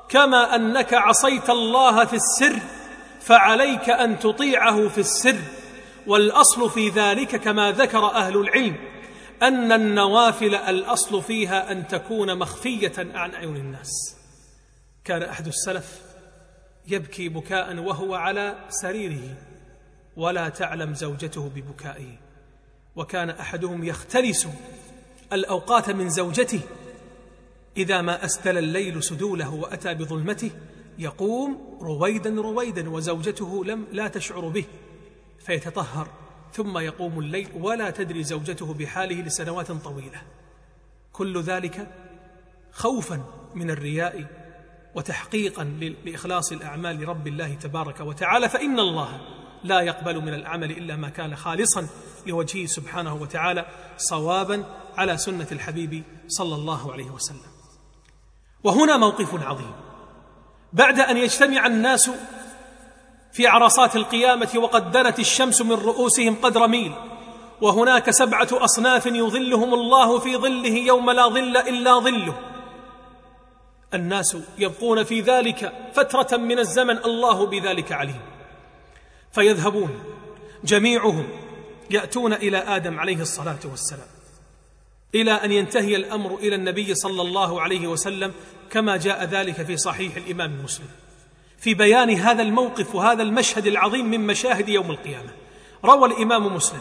كما أنك عصيت الله في السر فعليك أن تطيعه في السر. والأصل في ذلك كما ذكر أهل العلم أن النوافل الأصل فيها أن تكون مخفية عن أعين الناس. كان أحد السلف يبكي بكاء وهو على سريره ولا تعلم زوجته ببكائه، وكان أحدهم يختلس الأوقات من زوجته، إذا ما أستل الليل سدوله وأتى بظلمته يقوم رويدا رويدا وزوجته لم لا تشعر به، فيتطهر ثم يقوم الليل ولا تدري زوجته بحاله لسنوات طويلة. كل ذلك خوفا من الرياء وتحقيقا لإخلاص الأعمال لرب الله تبارك وتعالى، فإن الله لا يقبل من العمل إلا ما كان خالصا لوجهه سبحانه وتعالى صوابا على سنة الحبيب صلى الله عليه وسلم. وهنا موقف عظيم، بعد أن يجتمع الناس في عرصات القيامة وقد دنت الشمس من رؤوسهم قدر ميل، وهناك سبعة أصناف يظلهم الله في ظله يوم لا ظل إلا ظله، الناس يبقون في ذلك فترة من الزمن الله بذلك عليم، فيذهبون جميعهم يأتون إلى آدم عليه الصلاة والسلام، إلى أن ينتهي الأمر إلى النبي صلى الله عليه وسلم كما جاء ذلك في صحيح الإمام مسلم في بيان هذا الموقف وهذا المشهد العظيم من مشاهد يوم القيامة. روى الإمام مسلم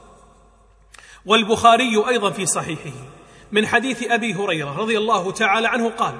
والبخاري أيضا في صحيحه من حديث أبي هريرة رضي الله تعالى عنه قال: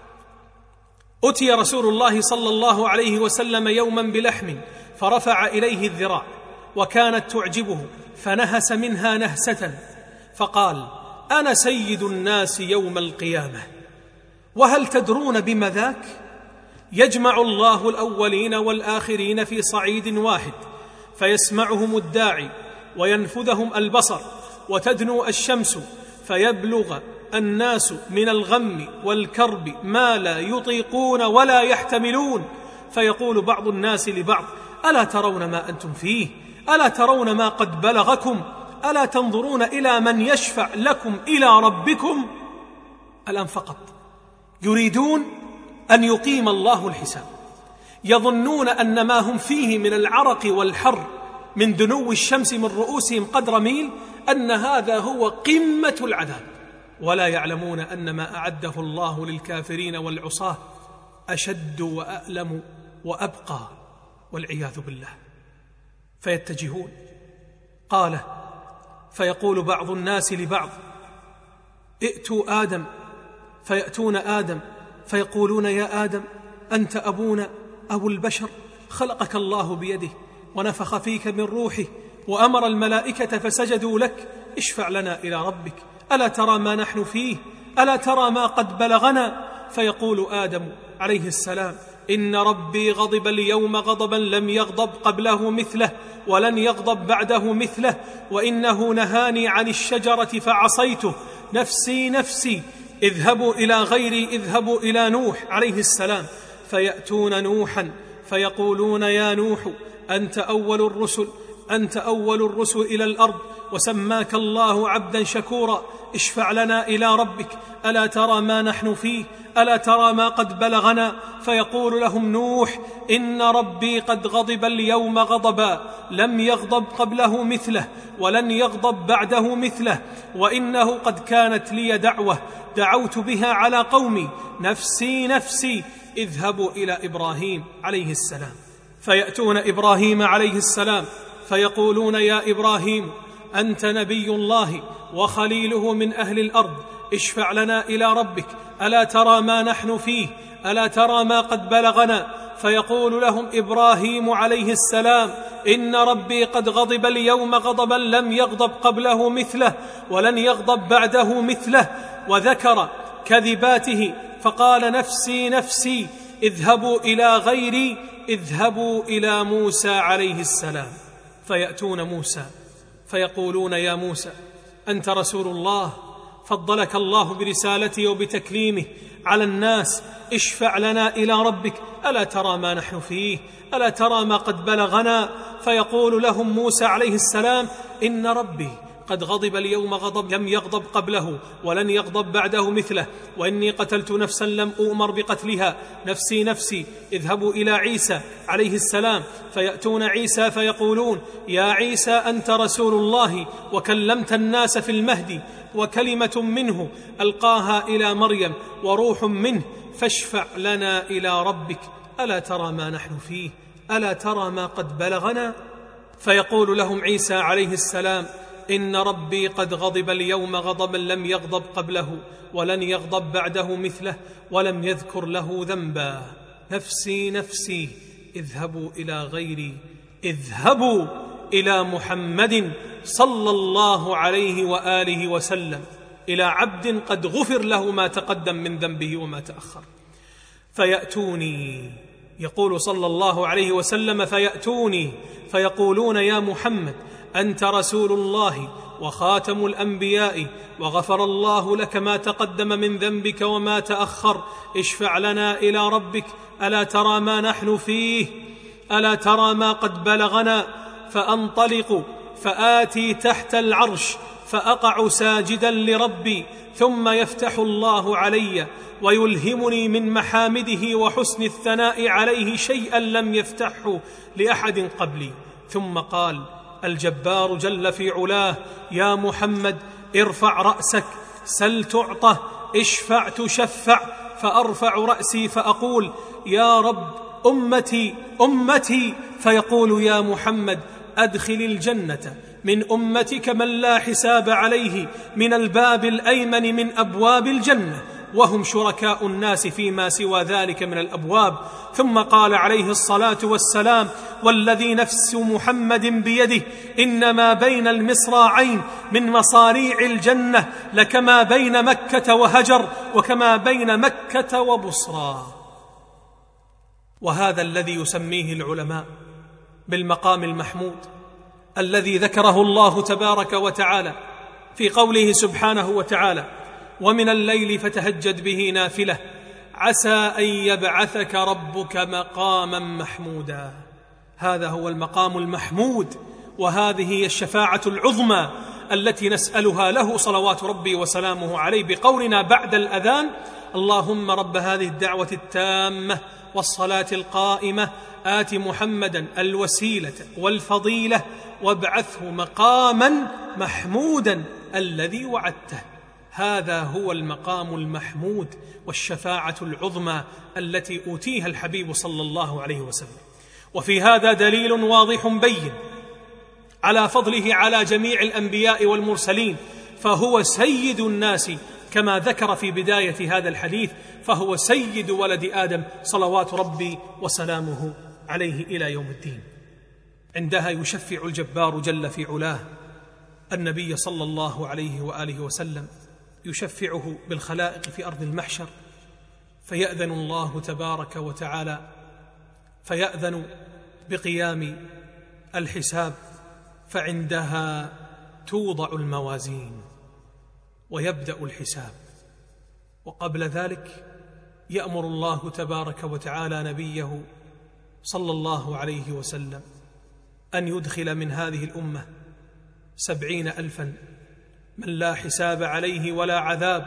أتي رسول الله صلى الله عليه وسلم يوما بلحم فرفع إليه الذراع وكانت تعجبه فنهس منها نهسة فقال: أنا سيد الناس يوم القيامة، وهل تدرون بما ذاك؟ يجمع الله الأولين والآخرين في صعيد واحد فيسمعهم الداعي وينفذهم البصر وتدنو الشمس فيبلغ الناس من الغم والكرب ما لا يطيقون ولا يحتملون، فيقول بعض الناس لبعض: ألا ترون ما أنتم فيه؟ ألا ترون ما قد بلغكم؟ ألا تنظرون إلى من يشفع لكم إلى ربكم؟ الآن فقط يريدون أن يقيم الله الحساب، يظنون أن ما هم فيه من العرق والحر من دنو الشمس من رؤوسهم قدر ميل أن هذا هو قمة العذاب، ولا يعلمون أن ما أعده الله للكافرين والعصاة أشد وأألم وأبقى والعياذ بالله. فيتجهون، قال: فيقول بعض الناس لبعض: ائتوا آدم، فيأتون آدم فيقولون: يا آدم أنت أبونا أبو البشر، خلقك الله بيده ونفخ فيك من روحه وأمر الملائكة فسجدوا لك، اشفع لنا إلى ربك، ألا ترى ما نحن فيه؟ ألا ترى ما قد بلغنا؟ فيقول آدم عليه السلام: إن ربي غضب اليوم غضبا لم يغضب قبله مثله ولن يغضب بعده مثله، وإنه نهاني عن الشجرة فعصيته، نفسي نفسي، اذهبوا إلى غيري، اذهبوا إلى نوح عليه السلام. فيأتون نوحا فيقولون: يا نوح أنت أول الرسل، أنت أول الرسل إلى الأرض، وسماك الله عبدا شكورا، اشفع لنا إلى ربك، ألا ترى ما نحن فيه؟ ألا ترى ما قد بلغنا؟ فيقول لهم نوح: إن ربي قد غضب اليوم غضبا لم يغضب قبله مثله ولن يغضب بعده مثله، وإنه قد كانت لي دعوة دعوت بها على قومي، نفسي نفسي، اذهبوا إلى إبراهيم عليه السلام. فيأتون إبراهيم عليه السلام فيقولون: يا إبراهيم أنت نبي الله وخليله من أهل الأرض، اشفع لنا إلى ربك، ألا ترى ما نحن فيه؟ ألا ترى ما قد بلغنا؟ فيقول لهم إبراهيم عليه السلام: إن ربي قد غضب اليوم غضبا لم يغضب قبله مثله ولن يغضب بعده مثله، وذكر كذباته فقال: نفسي نفسي، اذهبوا إلى غيري، اذهبوا إلى موسى عليه السلام. فيأتون موسى فيقولون: يا موسى أنت رسول الله، فضلك الله برسالته وبتكليمه على الناس، اشفع لنا إلى ربك، ألا ترى ما نحن فيه؟ ألا ترى ما قد بلغنا؟ فيقول لهم موسى عليه السلام: إن ربي قد غضب اليوم غضب لم يغضب قبله ولن يغضب بعده مثله، وإني قتلت نفسا لم أؤمر بقتلها، نفسي نفسي. اذهبوا إلى عيسى عليه السلام فيأتون عيسى فيقولون: يا عيسى أنت رسول الله وكلمت الناس في المهد، وكلمة منه ألقاها إلى مريم وروح منه، فاشفع لنا إلى ربك، ألا ترى ما نحن فيه، ألا ترى ما قد بلغنا؟ فيقول لهم عيسى عليه السلام: إن ربي قد غضب اليوم غضبا لم يغضب قبله ولن يغضب بعده مثله، ولم يذكر له ذنبا. نفسي نفسي، اذهبوا إلى غيري، اذهبوا إلى محمد صلى الله عليه وآله وسلم، إلى عبد قد غفر له ما تقدم من ذنبه وما تأخر. فيأتوني، يقول صلى الله عليه وسلم: فيأتوني فيقولون: يا محمد أنت رسول الله وخاتم الأنبياء، وغفر الله لك ما تقدم من ذنبك وما تأخر، اشفع لنا إلى ربك، ألا ترى ما نحن فيه، ألا ترى ما قد بلغنا؟ فأنطلق فآتي تحت العرش فأقع ساجدا لربي، ثم يفتح الله علي ويلهمني من محامده وحسن الثناء عليه شيئا لم يفتحه لأحد قبلي. ثم قال الجبار جل في علاه: يا محمد ارفع رأسك، سل تعطه، اشفع تشفع. فأرفع رأسي فأقول: يا رب أمتي أمتي. فيقول: يا محمد أدخل الجنة من أمتك من لا حساب عليه من الباب الأيمن من أبواب الجنة، وهم شركاء الناس فيما سوى ذلك من الأبواب. ثم قال عليه الصلاة والسلام: والذي نفس محمد بيده إنما بين المصراعين من مصاريع الجنة لكما بين مكة وهجر، وكما بين مكة وبصرى. وهذا الذي يسميه العلماء بالمقام المحمود الذي ذكره الله تبارك وتعالى في قوله سبحانه وتعالى: ومن الليل فتهجد به نافلة عسى أن يبعثك ربك مقاما محمودا. هذا هو المقام المحمود، وهذه هي الشفاعة العظمى التي نسألها له صلوات ربي وسلامه عليه بقولنا بعد الأذان: اللهم رب هذه الدعوة التامة والصلاة القائمة آت محمدا الوسيلة والفضيلة وابعثه مقاما محمودا الذي وعدته. هذا هو المقام المحمود والشفاعة العظمى التي أوتيها الحبيب صلى الله عليه وسلم. وفي هذا دليل واضح بين على فضله على جميع الأنبياء والمرسلين، فهو سيد الناس كما ذكر في بداية هذا الحديث، فهو سيد ولد آدم صلوات ربي وسلامه عليه إلى يوم الدين. عندها يشفع الجبار جل في علاه النبي صلى الله عليه وآله وسلم، يشفعه بالخلائق في أرض المحشر، فيأذن الله تبارك وتعالى فيأذن بقيام الحساب، فعندها توضع الموازين ويبدأ الحساب. وقبل ذلك يأمر الله تبارك وتعالى نبيه صلى الله عليه وسلم أن يدخل من هذه الأمة سبعين ألفا من لا حساب عليه ولا عذاب،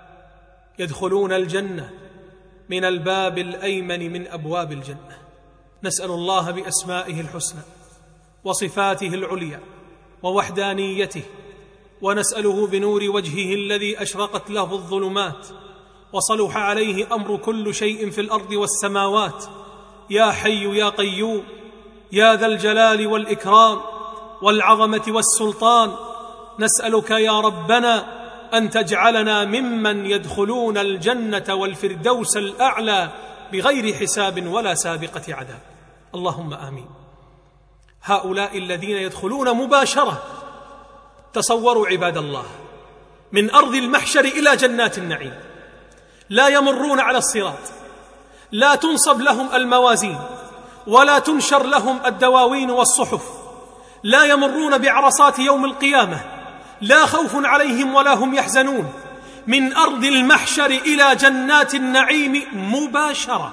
يدخلون الجنة من الباب الأيمن من أبواب الجنة. نسأل الله بأسمائه الحسنى وصفاته العليا ووحدانيته، ونسأله بنور وجهه الذي أشرقت له الظلمات وصلح عليه أمر كل شيء في الأرض والسماوات: يا حي يا قيوم يا ذا الجلال والإكرام والعظمة والسلطان، نسألك يا ربنا أن تجعلنا ممن يدخلون الجنة والفردوس الأعلى بغير حساب ولا سابقة عذاب، اللهم آمين. هؤلاء الذين يدخلون مباشرة، تصوروا عباد الله، من أرض المحشر إلى جنات النعيم، لا يمرون على الصراط، لا تنصب لهم الموازين ولا تنشر لهم الدواوين والصحف، لا يمرون بعرصات يوم القيامة، لا خوف عليهم ولا هم يحزنون، من أرض المحشر إلى جنات النعيم مباشرة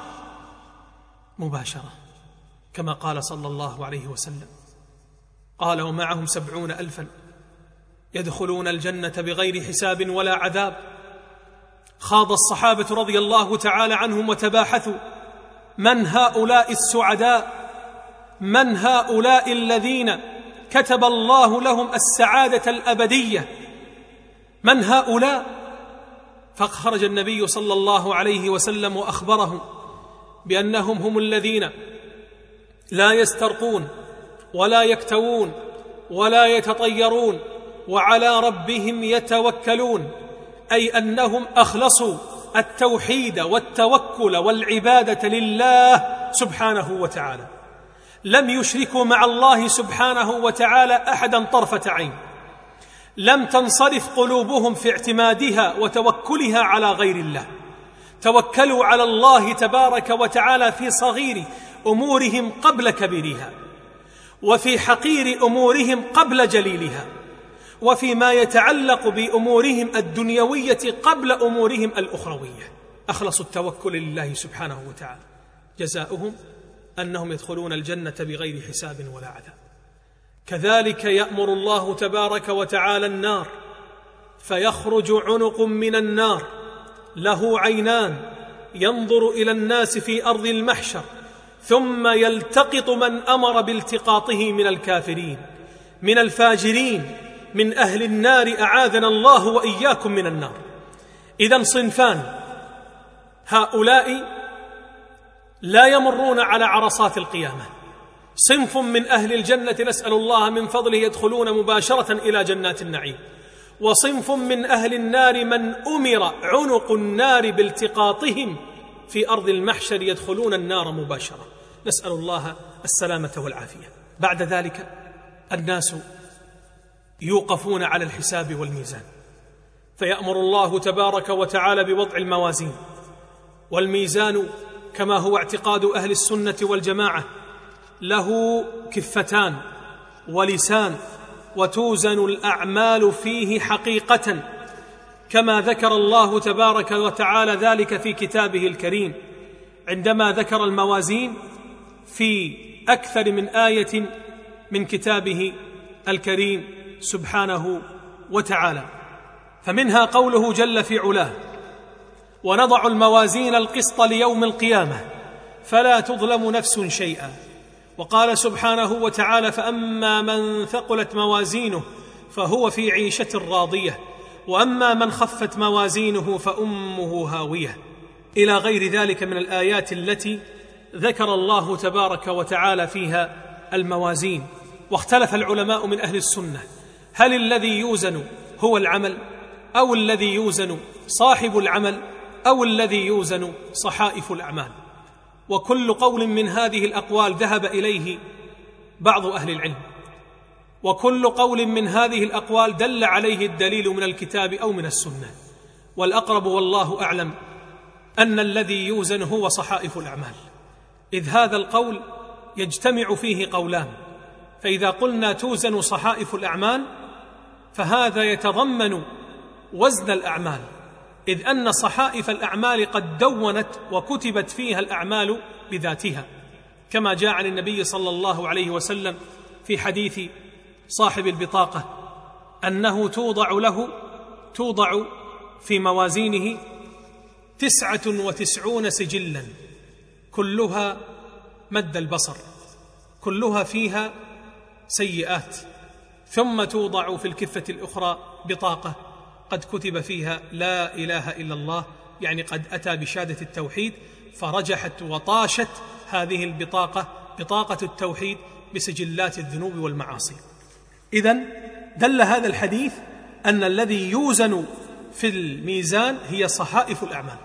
مباشرة كما قال صلى الله عليه وسلم، قال: ومعهم سبعون ألفا يدخلون الجنة بغير حساب ولا عذاب. خاض الصحابة رضي الله تعالى عنهم وتباحثوا: من هؤلاء السعداء؟ من هؤلاء الذين كتب الله لهم السعادة الأبدية؟ من هؤلاء؟ فخرج النبي صلى الله عليه وسلم وأخبرهم بأنهم هم الذين لا يسترقون ولا يكتوون ولا يتطيرون وعلى ربهم يتوكلون، أي أنهم أخلصوا التوحيد والتوكل والعبادة لله سبحانه وتعالى، لم يشركوا مع الله سبحانه وتعالى أحدا طرفة عين، لم تنصرف قلوبهم في اعتمادها وتوكلها على غير الله، توكلوا على الله تبارك وتعالى في صغير أمورهم قبل كبيرها، وفي حقير أمورهم قبل جليلها، وفيما يتعلق بأمورهم الدنيوية قبل أمورهم الأخروية. أخلصوا التوكل لله سبحانه وتعالى، جزاؤهم أنهم يدخلون الجنة بغير حساب ولا عذاب. كذلك يأمر الله تبارك وتعالى النار، فيخرج عنق من النار له عينان ينظر إلى الناس في أرض المحشر، ثم يلتقط من أمر بالتقاطه من الكافرين من الفاجرين من أهل النار، أعاذنا الله وإياكم من النار. إذن صنفان: هؤلاء لا يمرون على عرصات القيامة، صنف من أهل الجنة نسأل الله من فضله يدخلون مباشرة إلى جنات النعيم، وصنف من أهل النار من أمر عنق النار بالتقاطهم في أرض المحشر يدخلون النار مباشرة، نسأل الله السلامة والعافية. بعد ذلك الناس يوقفون على الحساب والميزان، فيأمر الله تبارك وتعالى بوضع الموازين، والميزان كما هو اعتقاد أهل السنة والجماعة له كفتان ولسان، وتوزن الأعمال فيه حقيقة، كما ذكر الله تبارك وتعالى ذلك في كتابه الكريم عندما ذكر الموازين في أكثر من آية من كتابه الكريم سبحانه وتعالى. فمنها قوله جل في علاه: ونضع الموازين القسط ليوم القيامة فلا تظلم نفس شيئا. وقال سبحانه وتعالى: فأما من ثقلت موازينه فهو في عيشة راضية وأما من خفت موازينه فأمه هاوية، إلى غير ذلك من الآيات التي ذكر الله تبارك وتعالى فيها الموازين. واختلف العلماء من أهل السنة: هل الذي يوزن هو العمل، أو الذي يوزن صاحب العمل، أو الذي يوزن صحائف الأعمال؟ وكل قول من هذه الأقوال ذهب إليه بعض أهل العلم، وكل قول من هذه الأقوال دل عليه الدليل من الكتاب أو من السنة، والأقرب والله أعلم أن الذي يوزن هو صحائف الأعمال، إذ هذا القول يجتمع فيه قولان. فإذا قلنا توزن صحائف الأعمال فهذا يتضمن وزن الأعمال، إذ أن صحائف الأعمال قد دونت وكتبت فيها الأعمال بذاتها، كما جاء عن النبي صلى الله عليه وسلم في حديث صاحب البطاقة أنه توضع له توضع في موازينه تسعة وتسعون سجلا كلها مد البصر، كلها فيها سيئات، ثم توضع في الكفة الأخرى بطاقة قد كتب فيها لا إله إلا الله، يعني قد أتى بشهادة التوحيد، فرجحت وطاشت هذه البطاقة بطاقة التوحيد بسجلات الذنوب والمعاصي. إذن دل هذا الحديث أن الذي يوزن في الميزان هي صحائف الأعمال،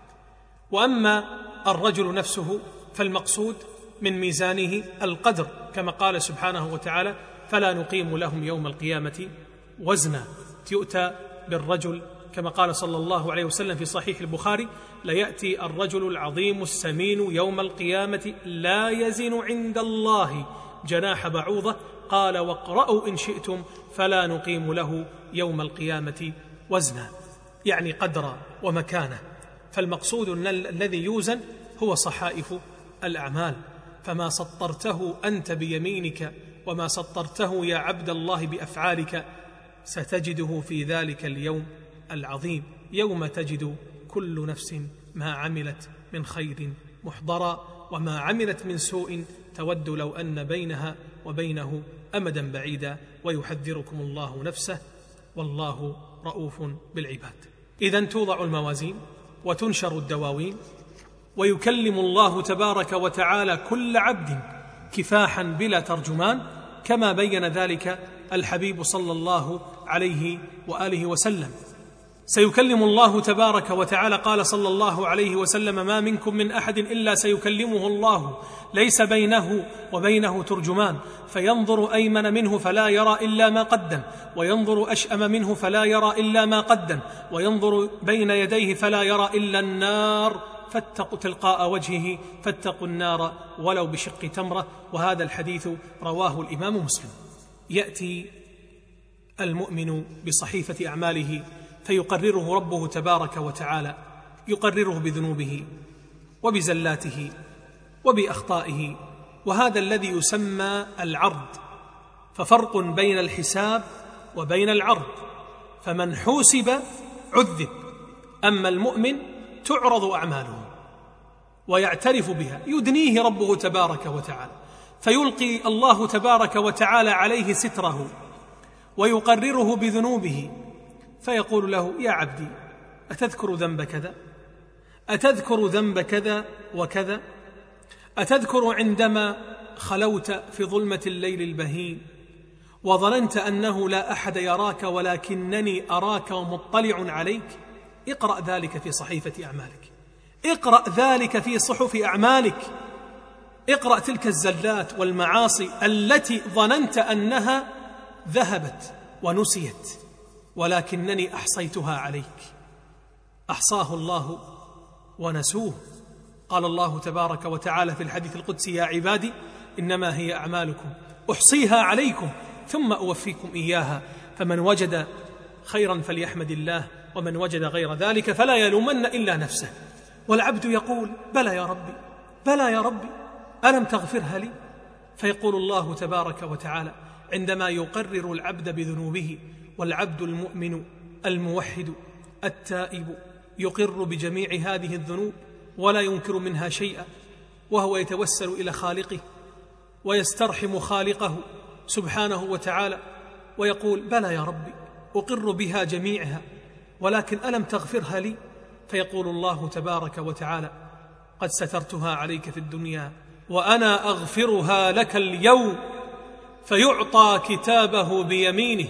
وأما الرجل نفسه فالمقصود من ميزانه القدر، كما قال سبحانه وتعالى: فلا نقيم لهم يوم القيامة وزنا. يؤتى بالرجل كما قال صلى الله عليه وسلم في صحيح البخاري: ليأتي الرجل العظيم السمين يوم القيامة لا يزن عند الله جناح بعوضة، قال: واقرأوا إن شئتم فلا نقيم له يوم القيامة وزنا، يعني قدرا ومكانة. فالمقصود أن الذي يوزن هو صحائف الأعمال، فما سطرته أنت بيمينك وما سطرته يا عبد الله بأفعالك ستجده في ذلك اليوم العظيم، يوم تجد كل نفس ما عملت من خير محضرا، وما عملت من سوء تود لو أن بينها وبينه أمدا بعيدا، ويحذركم الله نفسه والله رؤوف بالعباد. إذن توضع الموازين وتنشر الدواوين، ويكلم الله تبارك وتعالى كل عبد كفاحا بلا ترجمان، كما بين ذلك الحبيب صلى الله عليه وآله وسلم. سيكلم الله تبارك وتعالى، قال صلى الله عليه وسلم: ما منكم من أحد إلا سيكلمه الله ليس بينه وبينه ترجمان، فينظر أيمن منه فلا يرى إلا ما قدم، وينظر أشأم منه فلا يرى إلا ما قدم، وينظر بين يديه فلا يرى إلا النار، فاتقوا تلقاء وجهه فاتقوا النار ولو بشق تمرة. وهذا الحديث رواه الإمام مسلم. يأتي المؤمن بصحيفة أعماله فيقرره ربه تبارك وتعالى، يقرره بذنوبه وبزلاته وبأخطائه، وهذا الذي يسمى العرض. ففرق بين الحساب وبين العرض، فمن حوسب عذب، أما المؤمن تعرض أعماله ويعترف بها، يدنيه ربه تبارك وتعالى، فيلقي الله تبارك وتعالى عليه ستره ويقرره بذنوبه، فيقول له: يا عبدي، أتذكر ذنب كذا؟ أتذكر ذنب كذا وكذا؟ أتذكر عندما خلوت في ظلمة الليل البهيم وظننت أنه لا أحد يراك ولكنني أراك ومطلع عليك؟ اقرأ ذلك في صحيفة أعمالك، اقرأ ذلك في صحف أعمالك، اقرأ تلك الزلات والمعاصي التي ظننت أنها ذهبت ونسيت، ولكنني أحصيتها عليك. أحصاه الله ونسوه. قال الله تبارك وتعالى في الحديث القدسي: يا عبادي إنما هي أعمالكم أحصيها عليكم ثم أوفيكم إياها، فمن وجد خيرا فليحمد الله، ومن وجد غير ذلك فلا يلومن إلا نفسه. والعبد يقول: بلى يا ربي، بلى يا ربي، ألم تغفرها لي؟ فيقول الله تبارك وتعالى عندما يقرر العبد بذنوبه، والعبد المؤمن الموحد التائب يقر بجميع هذه الذنوب ولا ينكر منها شيئا، وهو يتوسل إلى خالقه ويسترحم خالقه سبحانه وتعالى، ويقول: بلى يا ربي، أقر بها جميعها، ولكن ألم تغفرها لي؟ فيقول الله تبارك وتعالى: قد سترتها عليك في الدنيا وأنا أغفرها لك اليوم. فيعطى كتابه بيمينه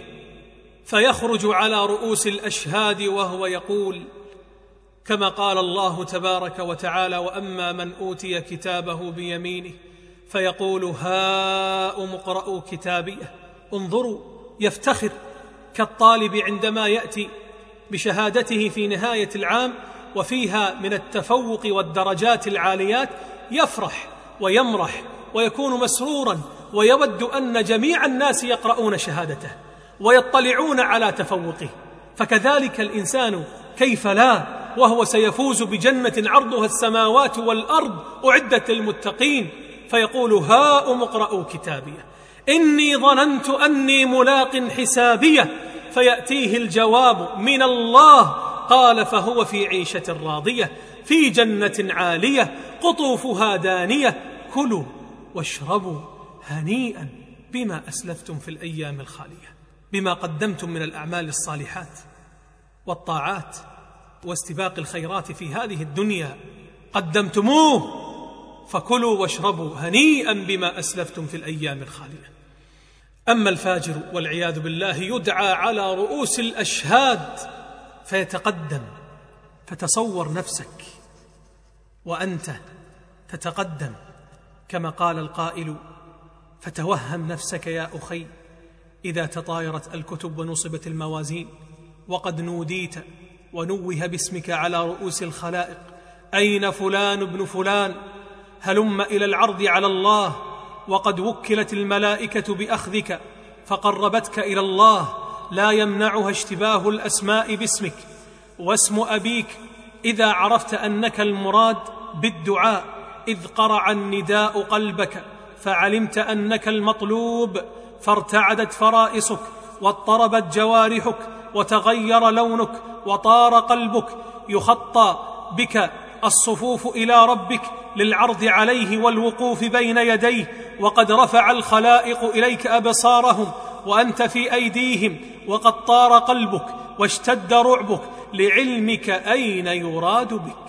فيخرج على رؤوس الأشهاد وهو يقول، كما قال الله تبارك وتعالى: وأما من أوتي كتابه بيمينه فيقول هاؤم اقرءوا كتابيه. انظروا، يفتخر كالطالب عندما يأتي بشهادته في نهاية العام وفيها من التفوق والدرجات العاليات، يفرح ويمرح ويكون مسرورا ويود أن جميع الناس يقرؤون شهادته ويطلعون على تفوقه. فكذلك الإنسان كيف لا وهو سيفوز بجنة عرضها السماوات والأرض أعدت للمتقين، فيقول هاؤم اقرءوا كتابيه إني ظننت أني ملاق حسابيه، فيأتيه الجواب من الله قال فهو في عيشة راضية في جنة عالية قطوفها دانية كلوا واشربوا هنيئا بما أسلفتم في الأيام الخالية، بما قدمتم من الأعمال الصالحات والطاعات واستباق الخيرات في هذه الدنيا قدمتموه، فكلوا واشربوا هنيئا بما أسلفتم في الأيام الخالية. أما الفاجر والعياذ بالله يدعى على رؤوس الأشهاد فيتقدم، فتصور نفسك وأنت تتقدم كما قال القائل: فتوهم نفسك يا أخي إذا تطايرت الكتب ونصبت الموازين وقد نوديت ونوه باسمك على رؤوس الخلائق، أين فلان ابن فلان؟ هلم إلى العرض على الله، وقد وكلت الملائكة بأخذك فقربتك إلى الله، لا يمنعها اشتباه الأسماء باسمك. واسم أبيك إذا عرفت أنك المراد بالدعاء إذ قرع النداء قلبك فعلمت أنك المطلوب، فارتعدت فرائصك واضطربت جوارحك وتغير لونك وطار قلبك، يخطى بك الصفوف إلى ربك للعرض عليه والوقوف بين يديه، وقد رفع الخلائق إليك أبصارهم وأنت في أيديهم، وقد طار قلبك واشتد رعبك لعلمك أين يراد بك.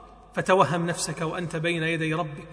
فتوهم نفسك وأنت بين يدي ربك،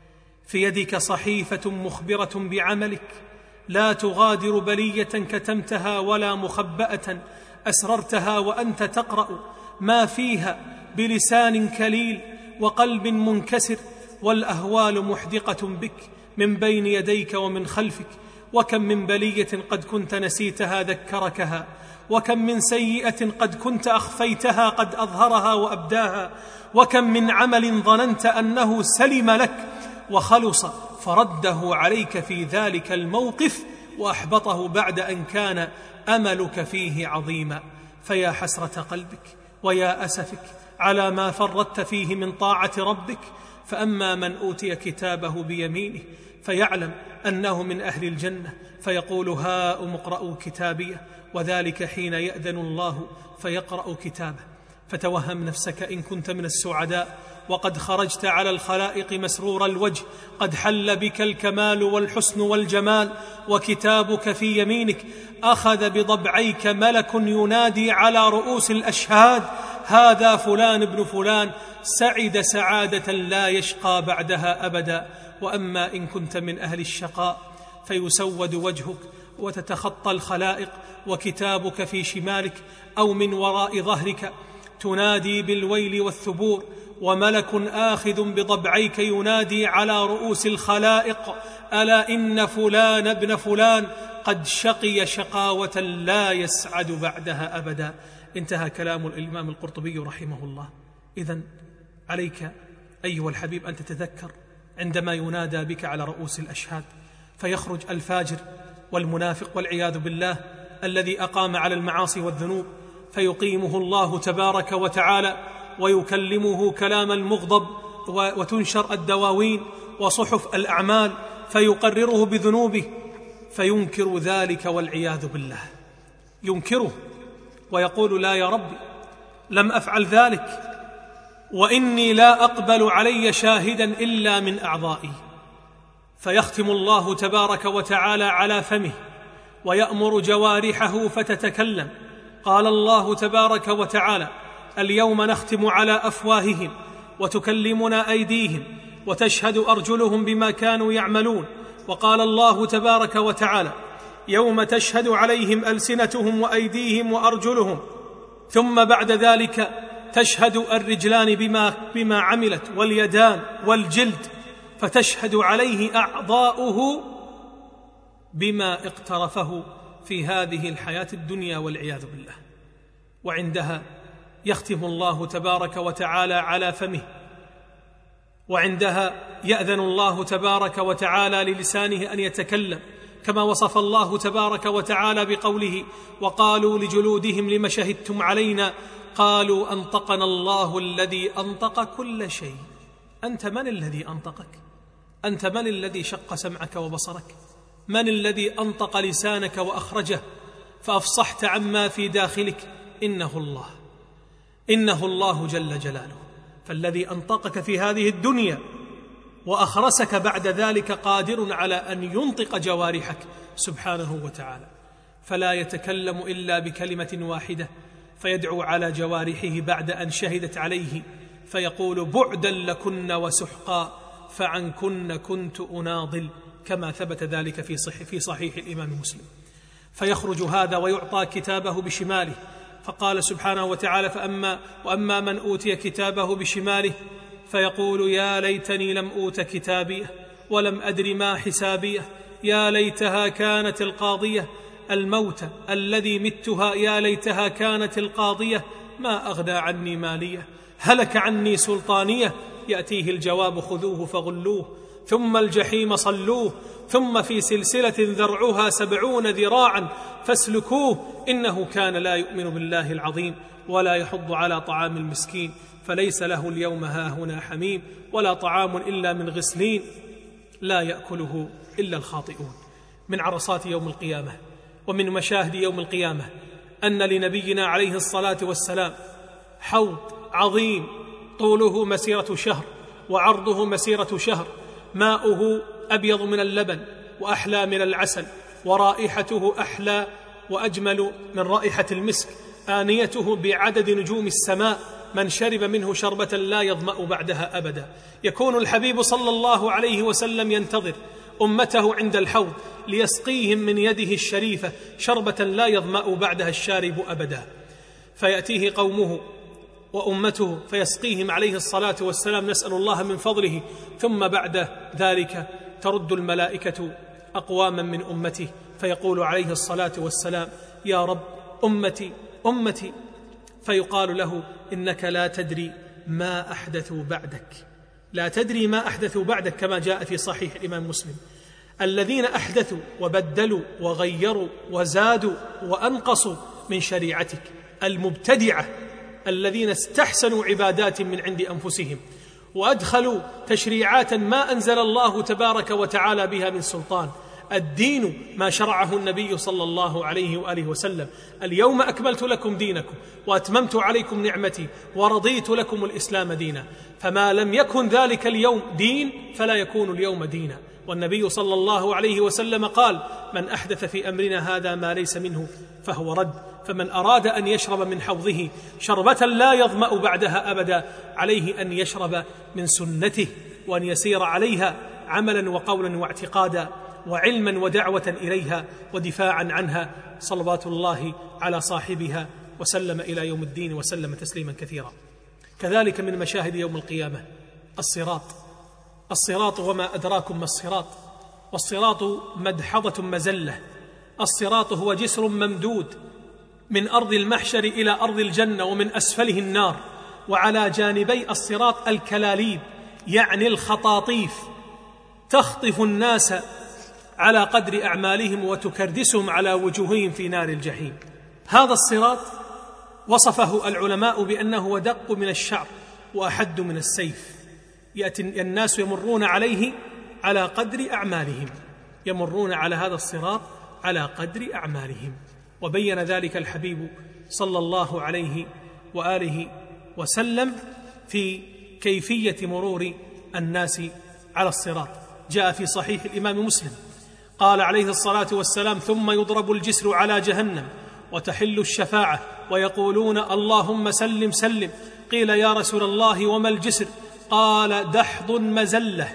في يدك صحيفة مخبرة بعملك، لا تغادر بلية كتمتها ولا مخبأة أسررتها وأنت تقرأ ما فيها بلسان كليل وقلب منكسر، والأهوال محدقة بك من بين يديك ومن خلفك. وكم من بلية قد كنت نسيتها ذكركها، وكم من سيئة قد كنت أخفيتها قد أظهرها وأبداها، وكم من عمل ظننت أنه سلم لك وخلص فرده عليك في ذلك الموقف وأحبطه بعد أن كان أملك فيه عظيما. فيا حسرة قلبك ويا أسفك على ما فرطت فيه من طاعة ربك. فأما من أوتي كتابه بيمينه فيعلم أنه من أهل الجنة فيقول هاؤم اقرءوا كتابيه، وذلك حين يأذن الله فيقرأ كتابه. فتوهم نفسك إن كنت من السعداء وقد خرجت على الخلائق مسرور الوجه، قد حل بك الكمال والحسن والجمال، وكتابك في يمينك أخذ بضبعيك ملك ينادي على رؤوس الأشهاد هذا فلان ابن فلان، سعد سعادة لا يشقى بعدها أبدا. وأما إن كنت من أهل الشقاء فيسود وجهك وتتخطى الخلائق وكتابك في شمالك أو من وراء ظهرك، تنادي بالويل والثبور، وملك آخذ بضبعيك ينادي على رؤوس الخلائق ألا إن فلان ابن فلان قد شقي شقاوة لا يسعد بعدها أبدا. انتهى كلام الإمام القرطبي رحمه الله. إذن عليك أيها الحبيب أن تتذكر عندما ينادى بك على رؤوس الأشهاد فيخرج الفاجر والمنافق والعياذ بالله الذي أقام على المعاصي والذنوب، فيقيمه الله تبارك وتعالى ويكلمه كلام المغضب، وتنشر الدواوين وصحف الأعمال فيقرره بذنوبه، فينكر ذلك والعياذ بالله، ينكره ويقول لا يا ربي لم أفعل ذلك، وإني لا أقبل علي شاهدا إلا من أعضائي. فيختم الله تبارك وتعالى على فمه ويأمر جوارحه فتتكلم. قال الله تبارك وتعالى اليوم نختم على أفواههم وتكلمنا أيديهم وتشهد أرجلهم بما كانوا يعملون. وقال الله تبارك وتعالى يوم تشهد عليهم ألسنتهم وأيديهم وأرجلهم، ثم بعد ذلك تشهد الرجلان بما, بما عملت واليدان والجلد، فتشهد عليه أعضاؤه بما اقترفه في هذه الحياة الدنيا والعياذ بالله. وعندها يختم الله تبارك وتعالى على فمه، وعندها يأذن الله تبارك وتعالى للسانه أن يتكلم كما وصف الله تبارك وتعالى بقوله وقالوا لجلودهم لم شهدتم علينا قالوا أنطقنا الله الذي أنطق كل شيء. أنت من الذي أنطقك؟ أنت من الذي شق سمعك وبصرك؟ من الذي أنطق لسانك وأخرجه فأفصحت عما في داخلك؟ إنه الله، إنه الله جل جلاله. فالذي أنطقك في هذه الدنيا وأخرسك بعد ذلك قادر على أن ينطق جوارحك سبحانه وتعالى. فلا يتكلم إلا بكلمة واحدة، فيدعو على جوارحه بعد أن شهدت عليه فيقول بعدا لكن وسحقا فعنكن كنت أناضل، كما ثبت ذلك في صحيح, في صحيح الإمام مسلم. فيخرج هذا ويعطى كتابه بشماله، فقال سبحانه وتعالى فأما وأما من أوتي كتابه بشماله فيقول يا ليتني لم أوت كتابيه ولم أدر ما حسابيه، يا ليتها كانت القاضية، الموت الذي متها يا ليتها كانت القاضية، ما أغنى عني مالية، هلك عني سلطانية. يأتيه الجواب خذوه فغلوه ثم الجحيم صلوه ثم في سلسلة ذرعها سبعون ذراعا فاسلكوه إنه كان لا يؤمن بالله العظيم ولا يحض على طعام المسكين فليس له اليوم هاهنا حميم ولا طعام إلا من غسلين لا يأكله إلا الخاطئون. من عرصات يوم القيامة ومن مشاهد يوم القيامة أن لنبينا عليه الصلاة والسلام حوض عظيم طوله مسيرة شهر وعرضه مسيرة شهر، ماؤه أبيض من اللبن وأحلى من العسل، ورائحته أحلى وأجمل من رائحة المسك، آنيته بعدد نجوم السماء، من شرب منه شربة لا يظمأ بعدها أبدا. يكون الحبيب صلى الله عليه وسلم ينتظر أمته عند الحوض ليسقيهم من يده الشريفة شربة لا يظمأ بعدها الشارب أبدا، فيأتيه قومه وأمته فيسقيهم عليه الصلاة والسلام، نسأل الله من فضله، ثم بعد ذلك ترد الملائكة أقواما من أمته فيقول عليه الصلاة والسلام: يا رب أمتي أمتي، فيقال له: إنك لا تدري ما أحدثوا بعدك، لا تدري ما أحدثوا بعدك، كما جاء في صحيح الإمام مسلم: الذين أحدثوا وبدلوا وغيروا وزادوا وأنقصوا من شريعتك، المبتدعة الذين استحسنوا عبادات من عند أنفسهم وأدخلوا تشريعات ما أنزل الله تبارك وتعالى بها من سلطان. الدين ما شرعه النبي صلى الله عليه وآله وسلم: اليوم أكملت لكم دينكم وأتممت عليكم نعمتي ورضيت لكم الإسلام دينا. فما لم يكن ذلك اليوم دين فلا يكون اليوم دينا. والنبي صلى الله عليه وسلم قال: من أحدث في أمرنا هذا ما ليس منه فهو رد. فمن أراد أن يشرب من حوضه شربة لا يظمأ بعدها أبدا عليه أن يشرب من سنته وأن يسير عليها عملا وقولا واعتقادا وعلما ودعوة إليها ودفاعا عنها، صلوات الله على صاحبها، وسلم إلى يوم الدين وسلم تسليما كثيرا. كذلك من مشاهد يوم القيامة الصراط. الصراط وما أدراكم ما الصراط. والصراط مدحضة مزلة. الصراط هو جسر ممدود من أرض المحشر إلى أرض الجنة ومن أسفله النار، وعلى جانبي الصراط الكلاليب يعني الخطاطيف تخطف الناس على قدر أعمالهم وتكردسهم على وجوههم في نار الجحيم. هذا الصراط وصفه العلماء بأنه أدق من الشعر وأحد من السيف، يأتي الناس يمرون عليه على قدر أعمالهم، يمرون على هذا الصراط على قدر أعمالهم. وبين ذلك الحبيب صلى الله عليه وآله وسلم في كيفية مرور الناس على الصراط. جاء في صحيح الإمام مسلم قال عليه الصلاة والسلام: ثم يضرب الجسر على جهنم وتحل الشفاعة ويقولون اللهم سلم سلم. قيل: يا رسول الله وما الجسر؟ قال: دحض مزلة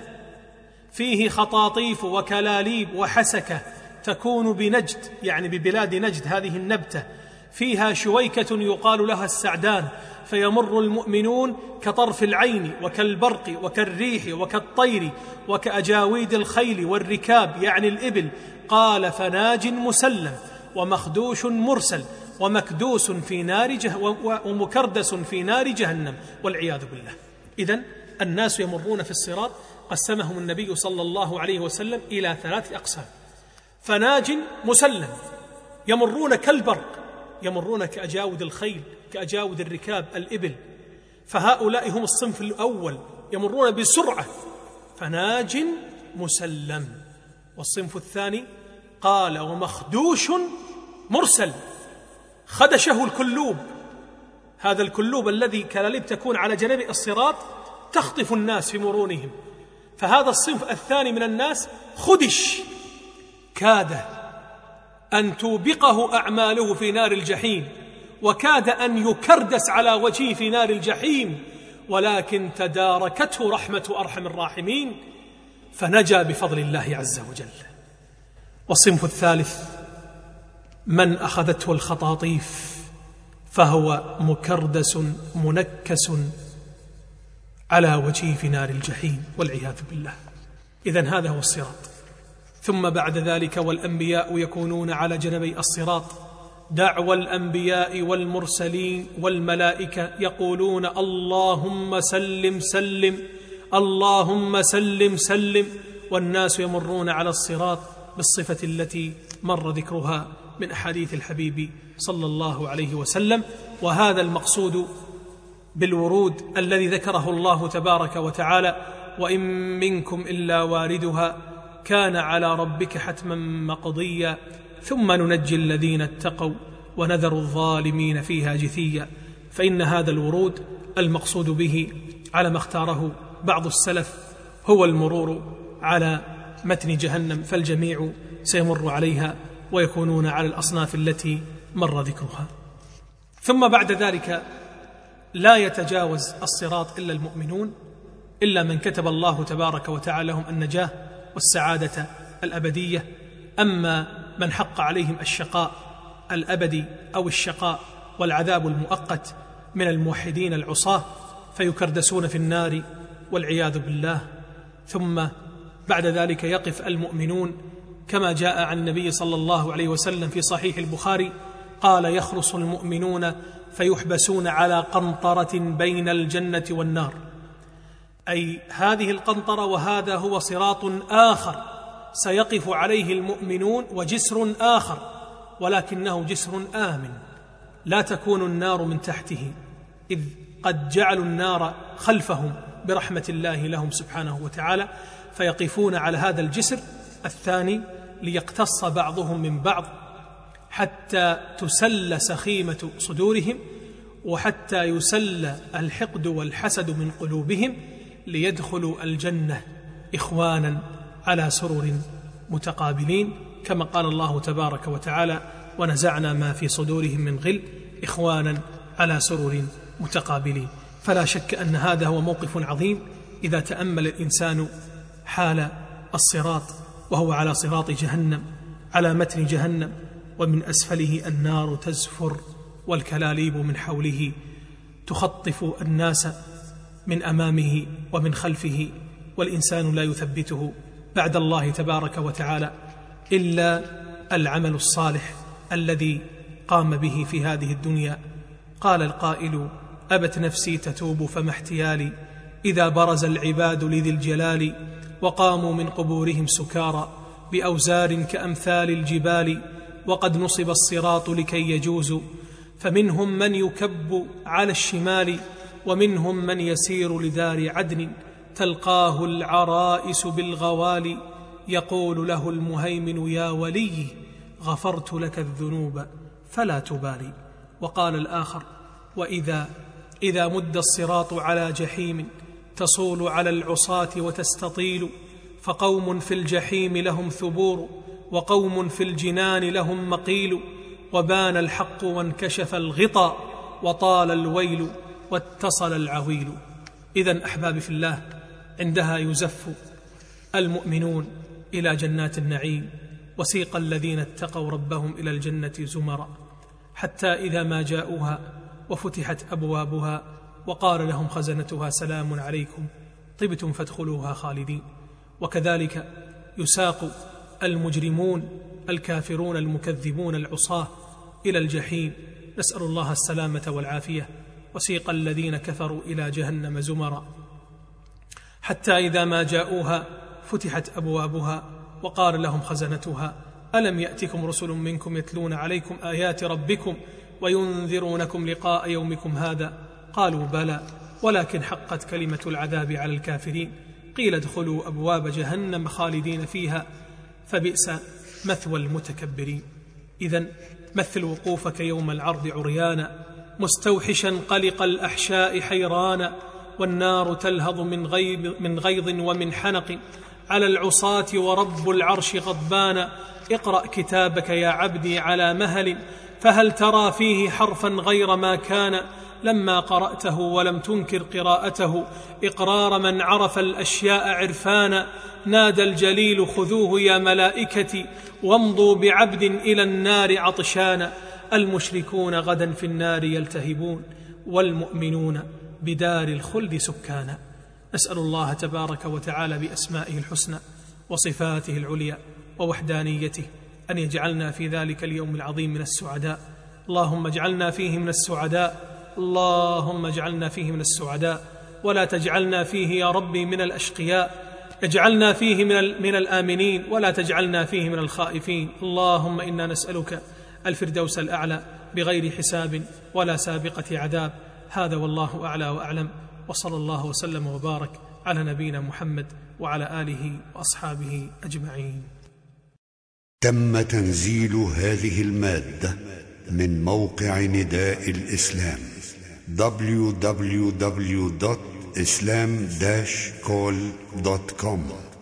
فيه خطاطيف وكلاليب وحسكة تكون بنجد، يعني ببلاد نجد، هذه النبتة، فيها شويكة يقال لها السعدان، فيمر المؤمنون كطرف العين وكالبرق وكالريح وكالطير وكأجاويد الخيل والركاب يعني الإبل. قال: فناج مسلم ومخدوش مرسل ومكدوس في نار جه ومكردس في نار جهنم والعياذ بالله. إذن الناس يمرون في الصراط قسمهم النبي صلى الله عليه وسلم إلى ثلاث أقسام: فناج مسلم يمرون كالبرق، يمرون كأجاود الخيل كأجاود الركاب الإبل، فهؤلاء هم الصنف الأول يمرون بسرعة، فناج مسلم. والصنف الثاني قال: ومخدوش مرسل، خدشه الكلوب، هذا الكلوب الذي كلاليب تكون على جانب الصراط تخطف الناس في مرورهم، فهذا الصنف الثاني من الناس خدش، كاد أن توبقه أعماله في نار الجحيم، وكاد أن يكردس على وجهه في نار الجحيم، ولكن تداركته رحمة أرحم الراحمين فنجا بفضل الله عز وجل. والصنف الثالث من أخذته الخطاطيف فهو مكردس منكس على وجهه في نار الجحيم والعياذ بالله. إذن هذا هو الصراط. ثم بعد ذلك والأنبياء يكونون على جنبي الصراط، دعوى الأنبياء والمرسلين والملائكة يقولون اللهم سلم سلم اللهم سلم سلم، والناس يمرون على الصراط بالصفة التي مر ذكرها من أحاديث الحبيب صلى الله عليه وسلم. وهذا المقصود بالورود الذي ذكره الله تبارك وتعالى: وإن منكم إلا واردها كان على ربك حتما مقضيا ثم ننجي الذين اتقوا ونذر الظالمين فيها جثيا. فإن هذا الورود المقصود به على ما اختاره بعض السلف هو المرور على متن جهنم، فالجميع سيمر عليها ويكونون على الأصناف التي مر ذكرها. ثم بعد ذلك لا يتجاوز الصراط إلا المؤمنون، إلا من كتب الله تبارك وتعالى لهم النجاة والسعادة الأبدية. أما من حق عليهم الشقاء الأبدي أو الشقاء والعذاب المؤقت من الموحدين العصاة فيكردسون في النار والعياذ بالله. ثم بعد ذلك يقف المؤمنون كما جاء عن النبي صلى الله عليه وسلم في صحيح البخاري قال: يخلص المؤمنون فيحبسون على قنطرة بين الجنة والنار، أي هذه القنطرة وهذا هو صراط آخر سيقف عليه المؤمنون، وجسر آخر ولكنه جسر آمن لا تكون النار من تحته، إذ قد جعلوا النار خلفهم برحمة الله لهم سبحانه وتعالى، فيقفون على هذا الجسر الثاني ليقتص بعضهم من بعض حتى تسل سخيمة صدورهم، وحتى يسل الحقد والحسد من قلوبهم، ليدخلوا الجنة إخوانا على سرر متقابلين، كما قال الله تبارك وتعالى: ونزعنا ما في صدورهم من غل إخوانا على سرر متقابلين. فلا شك أن هذا هو موقف عظيم إذا تأمل الإنسان حال الصراط، وهو على صراط جهنم على متن جهنم، ومن أسفله النار تزفر والكلاليب من حوله تخطف الناس من أمامه ومن خلفه، والإنسان لا يثبته بعد الله تبارك وتعالى إلا العمل الصالح الذي قام به في هذه الدنيا. قال القائل: أبت نفسي تتوب فما احتيالي إذا برز العباد لذي الجلال، وقاموا من قبورهم سكارى بأوزار كأمثال الجبال، وقد نصب الصراط لكي يجوزوا، فمنهم من يكب على الشمال، ومنهم من يسير لدار عدن تلقاه العرائس بالغوال، يقول له المهيمن: يا ولي غفرت لك الذنوب فلا تبالي. وقال الآخر: وإذا إذا مد الصراط على جحيم تصول على العصاة وتستطيل، فقوم في الجحيم لهم ثبور، وقوم في الجنان لهم مقيل، وبان الحق وانكشف الغطاء، وطال الويل واتصل العويل. إذن أحبابي في الله، عندها يزف المؤمنون إلى جنات النعيم، وسيق الذين اتقوا ربهم إلى الجنة زمرا، حتى إذا ما جاءوها وفتحت أبوابها وقال لهم خزنتها: سلام عليكم طبتم فادخلوها خالدين. وكذلك يساق المجرمون الكافرون المكذبون العصاة إلى الجحيم، نسأل الله السلامة والعافية. وسيق الذين كفروا إلى جهنم زمرا، حتى إذا ما جاءوها فتحت أبوابها وقال لهم خزنتها: ألم يأتكم رسل منكم يتلون عليكم آيات ربكم وينذرونكم لقاء يومكم هذا؟ قالوا بلى، ولكن حقت كلمة العذاب على الكافرين. قيل ادخلوا أبواب جهنم خالدين فيها فبئس مثوى المتكبرين. إذن مثل وقوفك يوم العرض عريانا، مستوحشا قلق الأحشاء حيرانا، والنار تلهض من غيظ من غيظ ومن حنق على العصاة ورب العرش غضبانا. اقرأ كتابك يا عبدي على مهل، فهل ترى فيه حرفا غير ما كان؟ لما قرأته ولم تنكر قراءته، إقرار من عرف الأشياء عرفانا. نادى الجليل: خذوه يا ملائكتي وامضوا بعبد إلى النار عطشانا. المشركون غدا في النار يلتهبون، والمؤمنون بدار الخلد سكانا. نسأل الله تبارك وتعالى بأسمائه الحسنى وصفاته العليا ووحدانيته أن يجعلنا في ذلك اليوم العظيم من السعداء. اللهم اجعلنا فيه من السعداء، اللهم اجعلنا فيه من السعداء، ولا تجعلنا فيه يا ربي من الأشقياء. اجعلنا فيه من, من الآمنين، ولا تجعلنا فيه من الخائفين. اللهم إنا نسألك الفردوس الأعلى بغير حساب ولا سابقة عذاب. هذا والله أعلى وأعلم، وصلى الله وسلم وبارك على نبينا محمد وعلى آله وأصحابه أجمعين. تم تنزيل هذه المادة من موقع نداء الإسلام دبليو دبليو دبليو دوت islam dash call دوت كوم.